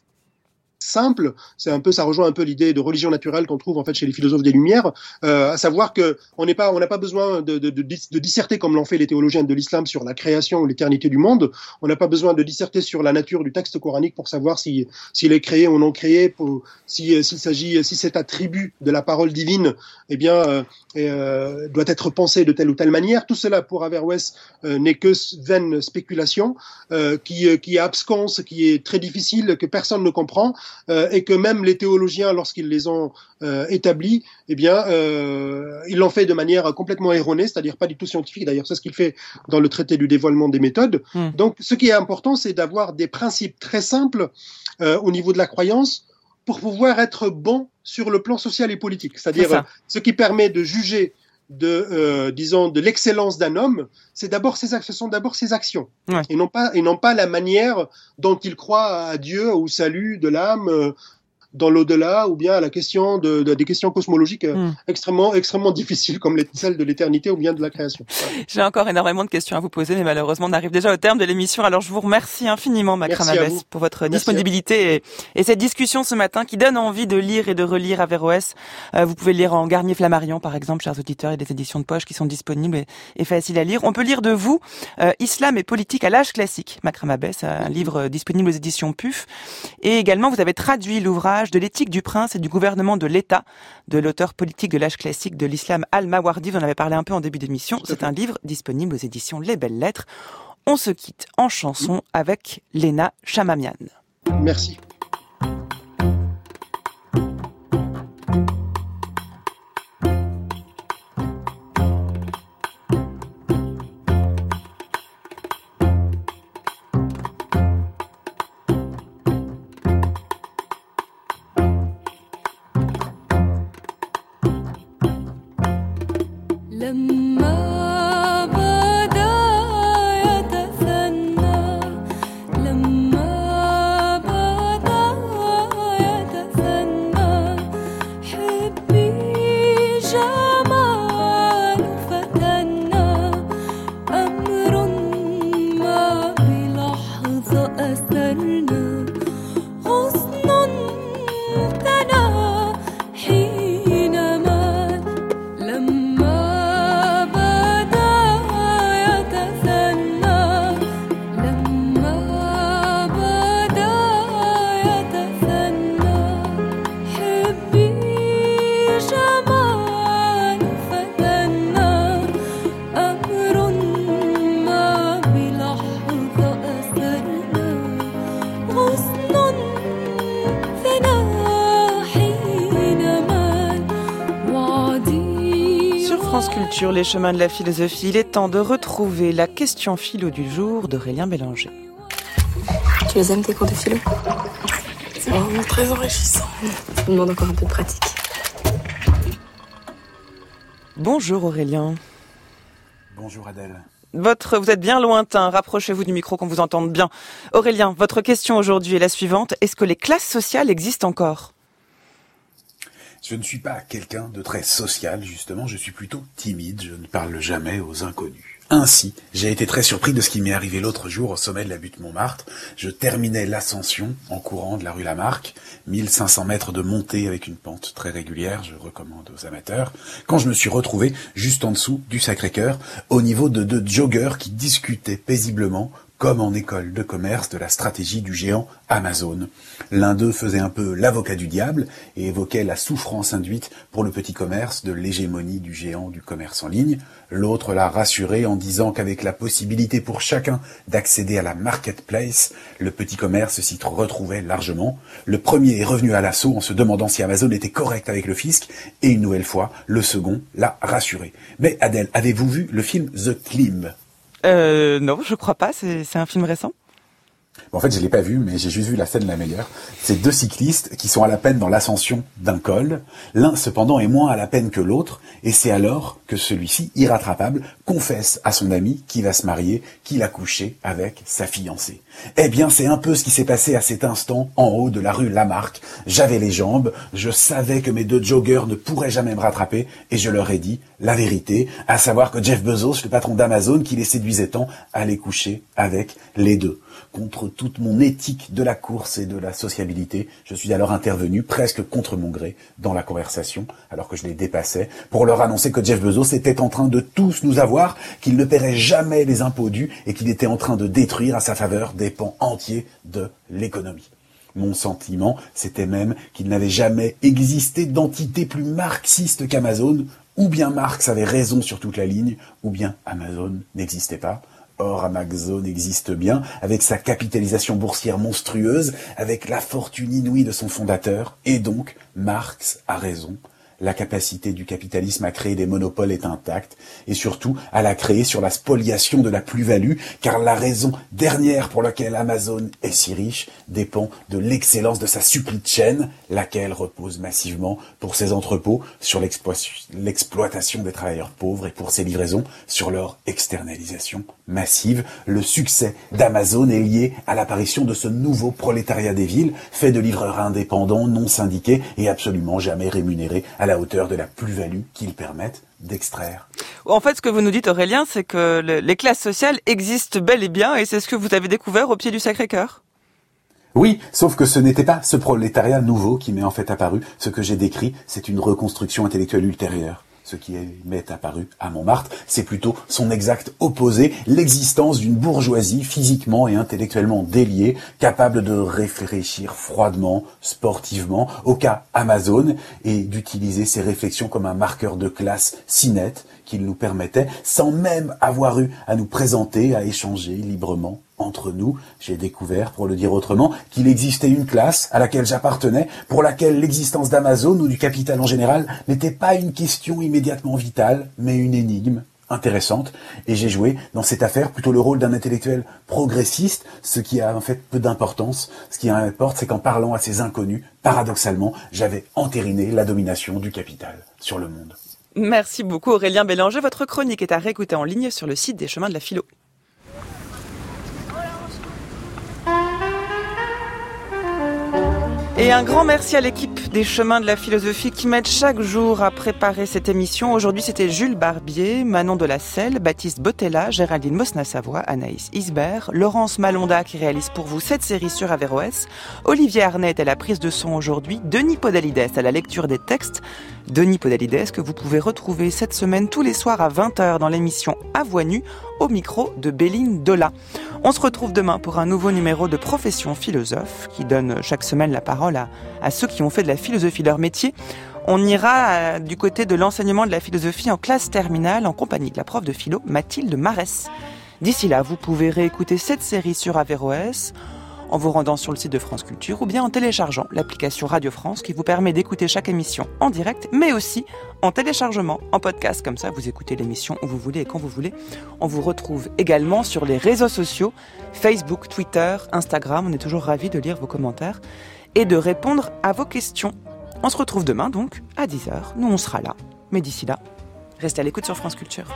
simple, c'est un peu, ça rejoint un peu l'idée de religion naturelle qu'on trouve en fait chez les philosophes des Lumières, euh, à savoir que on n'est pas, on n'a pas besoin de, de, de, de disserter comme l'ont fait les théologiens de l'islam sur la création ou l'éternité du monde. On n'a pas besoin de disserter sur la nature du texte coranique pour savoir si s'il est créé ou non créé, pour, si s'il s'agit, si cet attribut de la parole divine, eh bien, euh, euh, doit être pensé de telle ou telle manière. Tout cela pour Averroès euh, n'est que vaine spéculation, euh, qui qui est absconse, qui est très difficile, que personne ne comprend. Euh, et que même les théologiens, lorsqu'ils les ont euh, établis, eh bien, euh, ils l'ont fait de manière complètement erronée, c'est-à-dire pas du tout scientifique. D'ailleurs, c'est ce qu'il fait dans le traité du dévoilement des méthodes. Mmh. Donc, ce qui est important, c'est d'avoir des principes très simples euh, au niveau de la croyance pour pouvoir être bon sur le plan social et politique. C'est-à-dire, c'est euh, ce qui permet de juger de, euh, disons, de l'excellence d'un homme, c'est d'abord ses, ce sont d'abord ses actions, ouais. et non pas, et non pas la manière dont il croit à Dieu, au salut de l'âme, euh, dans l'au-delà, ou bien à la question de, de des questions cosmologiques mm. extrêmement, extrêmement difficiles, comme les, celles de l'éternité ou bien de la création. J'ai encore énormément de questions à vous poser, mais malheureusement, on arrive déjà au terme de l'émission. Alors, je vous remercie infiniment, Makram Abbès, pour votre Merci disponibilité et, et cette discussion ce matin qui donne envie de lire et de relire Averroès. Euh, vous pouvez le lire en Garnier-Flammarion, par exemple, chers auditeurs, et des éditions de poche qui sont disponibles et, et faciles à lire. On peut lire de vous euh, Islam et politique à l'âge classique, Makram Abbès, un livre disponible aux éditions P U F. Et également, vous avez traduit l'ouvrage de l'éthique du prince et du gouvernement de l'État, de l'auteur politique de l'âge classique de l'islam Al-Mawardi. Vous en avez parlé un peu en début d'émission. C'est un livre disponible aux éditions Les Belles Lettres. On se quitte en chanson avec Léna Chamamian. Merci. Sur les chemins de la philosophie, il est temps de retrouver la question philo du jour d'Aurélien Bélanger. Tu les aimes tes cours de philo? C'est vraiment très enrichissant. Ça me demande encore un peu de pratique. Bonjour Aurélien. Bonjour Adèle. Votre, vous êtes bien lointain, rapprochez-vous du micro qu'on vous entende bien. Aurélien, votre question aujourd'hui est la suivante. Est-ce que les classes sociales existent encore ? Je ne suis pas quelqu'un de très social, justement, je suis plutôt timide, je ne parle jamais aux inconnus. Ainsi, j'ai été très surpris de ce qui m'est arrivé l'autre jour au sommet de la butte Montmartre. Je terminais l'ascension en courant de la rue Lamarck, mille cinq cents mètres de montée avec une pente très régulière, je recommande aux amateurs, quand je me suis retrouvé juste en dessous du Sacré-Cœur, au niveau de deux joggeurs qui discutaient paisiblement, comme en école de commerce, de la stratégie du géant Amazon. L'un d'eux faisait un peu l'avocat du diable et évoquait la souffrance induite pour le petit commerce de l'hégémonie du géant du commerce en ligne. L'autre l'a rassuré en disant qu'avec la possibilité pour chacun d'accéder à la marketplace, le petit commerce s'y retrouvait largement. Le premier est revenu à l'assaut en se demandant si Amazon était correct avec le fisc et une nouvelle fois, le second l'a rassuré. Mais Adèle, avez-vous vu le film The Climb ? Euh, non, je crois pas, c'est, c'est un film récent. En fait, je l'ai pas vu, mais j'ai juste vu la scène la meilleure. C'est deux cyclistes qui sont à la peine dans l'ascension d'un col. L'un, cependant, est moins à la peine que l'autre, et c'est alors que celui-ci, irrattrapable, confesse à son ami qu'il va se marier, qu'il a couché avec sa fiancée. Eh bien, c'est un peu ce qui s'est passé à cet instant en haut de la rue Lamarck. J'avais les jambes, je savais que mes deux joggeurs ne pourraient jamais me rattraper, et je leur ai dit la vérité, à savoir que Jeff Bezos, le patron d'Amazon, qui les séduisait tant, allait coucher avec les deux. Contre toute mon éthique de la course et de la sociabilité, je suis alors intervenu, presque contre mon gré, dans la conversation, alors que je les dépassais, pour leur annoncer que Jeff Bezos était en train de tous nous avoir, qu'il ne paierait jamais les impôts dus et qu'il était en train de détruire à sa faveur des pans entiers de l'économie. Mon sentiment, c'était même qu'il n'avait jamais existé d'entité plus marxiste qu'Amazon, ou bien Marx avait raison sur toute la ligne, ou bien Amazon n'existait pas. Or, Amazon existe bien, avec sa capitalisation boursière monstrueuse, avec la fortune inouïe de son fondateur, et donc, Marx a raison. La capacité du capitalisme à créer des monopoles est intacte, et surtout à la créer sur la spoliation de la plus-value, car la raison dernière pour laquelle Amazon est si riche dépend de l'excellence de sa supply chain, laquelle repose massivement pour ses entrepôts sur l'explo- l'exploitation des travailleurs pauvres et pour ses livraisons sur leur externalisation massive. Le succès d'Amazon est lié à l'apparition de ce nouveau prolétariat des villes, fait de livreurs indépendants, non syndiqués et absolument jamais rémunérés à la hauteur de la plus-value qu'ils permettent d'extraire. En fait, ce que vous nous dites, Aurélien, c'est que le, les classes sociales existent bel et bien, et c'est ce que vous avez découvert au pied du Sacré-Cœur. Oui, sauf que ce n'était pas ce prolétariat nouveau qui m'est en fait apparu. Ce que j'ai décrit, c'est une reconstruction intellectuelle ultérieure. Ce qui m'est apparu à Montmartre, c'est plutôt son exact opposé, l'existence d'une bourgeoisie physiquement et intellectuellement déliée, capable de réfléchir froidement, sportivement, au cas Amazon, et d'utiliser ses réflexions comme un marqueur de classe si net qu'il nous permettait, sans même avoir eu à nous présenter, à échanger librement entre nous. J'ai découvert, pour le dire autrement, qu'il existait une classe à laquelle j'appartenais, pour laquelle l'existence d'Amazon ou du capital en général n'était pas une question immédiatement vitale, mais une énigme intéressante. Et j'ai joué dans cette affaire plutôt le rôle d'un intellectuel progressiste, ce qui a en fait peu d'importance. Ce qui importe, c'est qu'en parlant à ces inconnus, paradoxalement, j'avais entériné la domination du capital sur le monde. Merci beaucoup Aurélien Bélanger. Votre chronique est à réécouter en ligne sur le site des Chemins de la Philo. Et un grand merci à l'équipe des Chemins de la Philosophie qui m'aide chaque jour à préparer cette émission. Aujourd'hui, c'était Jules Barbier, Manon Delacelle, Baptiste Bottella, Géraldine Mosna-Savoie, Anaïs Isbert, Laurence Malonda qui réalise pour vous cette série sur Averroès, Olivier Arnett à la prise de son aujourd'hui, Denis Podalides à la lecture des textes, Denis Podalides que vous pouvez retrouver cette semaine tous les soirs à vingt heures dans l'émission À Voix Nue au micro de Béline Dola. On se retrouve demain pour un nouveau numéro de Profession Philosophe qui donne chaque semaine la parole à, à ceux qui ont fait de la philosophie leur métier. On ira à, du côté de l'enseignement de la philosophie en classe terminale en compagnie de la prof de philo Mathilde Marès. D'ici là, vous pouvez réécouter cette série sur Averroès en vous rendant sur le site de France Culture ou bien en téléchargeant l'application Radio France qui vous permet d'écouter chaque émission en direct, mais aussi en téléchargement, en podcast. Comme ça, vous écoutez l'émission où vous voulez et quand vous voulez. On vous retrouve également sur les réseaux sociaux, Facebook, Twitter, Instagram. On est toujours ravis de lire vos commentaires et de répondre à vos questions. On se retrouve demain donc à dix heures. Nous, on sera là. Mais d'ici là, restez à l'écoute sur France Culture.